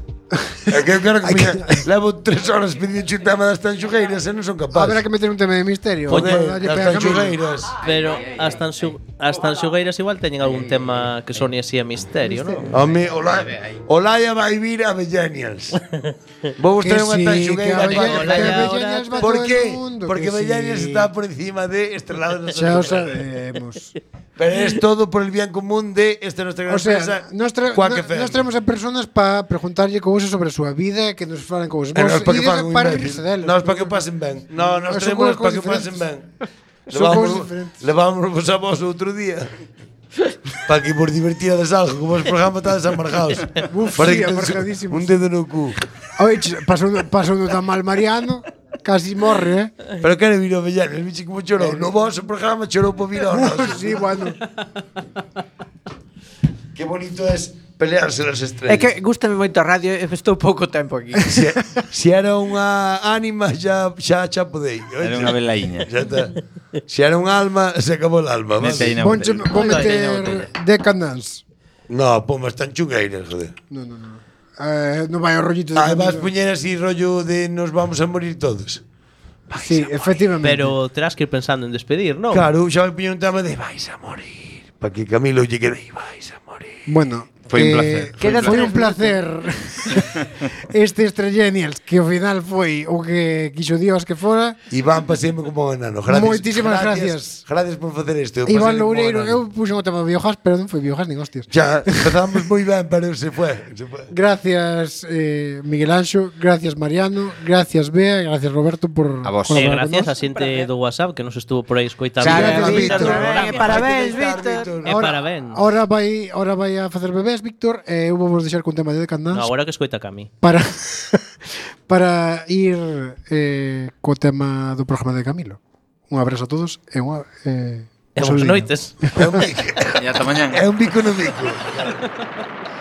É que eu quero que miña, levo tres horas pedindo un tema das tanchugueiras e non son capaz. Haberá que meter un tema de misterio. Joder, para darlle das pé a Camilo. tanchugueiras. Pero as, tanxu, as tanxugueiras igual teñen algún tema que sone así a misterio, non? Home, Olaya, Olaya vai vir a Bellenials. Vou vos Que traer unha sí, tanxugueira. que a para- Bella- Olaya que a ahora- Bellenias va Por todo qué? el mundo, Porque que Bellenials sí. está por encima de Estrelados de Xa o Santa Cruz. sabemos. Pero es todo por el bien común de esta nuestra gran O sea, empresa. nos, tra Quack no- F M. nos traemos a personas para preguntarlle cousas sobre a súa vida, que nos falan cousas. E nós Vos para que ides fagan un para imbécil. rirse deles. Nós para que pasen ben. No, nós Son traemos cousas para que pasen diferentes. ben. Son cousas diferentes. Levámonos a vos outro día. Para que vos divertirades algo, como os programas están desamargados. Uf, Para sí, que tedes amargadísimos. un dedo no cu. Oye, pasou pasou tan mal Mariano, casi morre, eh. Pero quere vir o Bellanes, bicho como chorou. No vosso programa chorou por vir ao noso. Sí, bueno. Que bonito es pelearse las estrellas. É que gustame moito a radio e estou pouco tempo aquí. Si, si era unha ánima, xa, xa, xa podei. Era unha velaíña. Xa está. Si era un alma, se acabou el alma. Mete aí Vale? na Vou botella. vou Botella, meter botella. Decadence. No, pomas tan chungueiras, joder. No, no, no. Eh, non vai o rollito de Ah, vas Camilo. poñer así rollo de nos vamos a morir todos. Sí, efectivamente. Pero terás que ir pensando en despedir, non? Claro, xa vai poñer un tema de vais a morir. Para que Camilo lle quede aí, vais a morir. Bueno, Foi un eh, placer, foi un Foi un placer este Estrellenials, que ao final foi o que quixo Dios que fora. Iván, paséme como un enano. Gracias, Moitísimas gracias. Gracias por facer isto. eu Iván paséme como un Loureiro, enano. eu puxen o tema de biogas, pero non foi biogas nin hostias. Xa, empezamos moi ben, pero se fue. Se fue. Gracias eh, Miguel Anxo, gracias Mariano, gracias Bea, gracias Roberto por A vos. E colaborar con gracias nós. a xente do WhatsApp que nos estuvo por aí escoitando. Claro, durante Víctor. o programa. Eh, parabéns, Hai que Víctor. Víctor. E parabéns. Ahora vai, ahora vai a facer bebés, Víctor, e eu vou vos deixar con tema de Decadence No, agora que escoita Cami. para para ir eh, co tema do programa de Camilo. Un abrazo a todos e unha eh, E un boas saludiño. noites. É un bico. E ata mañán. É un bico no bico.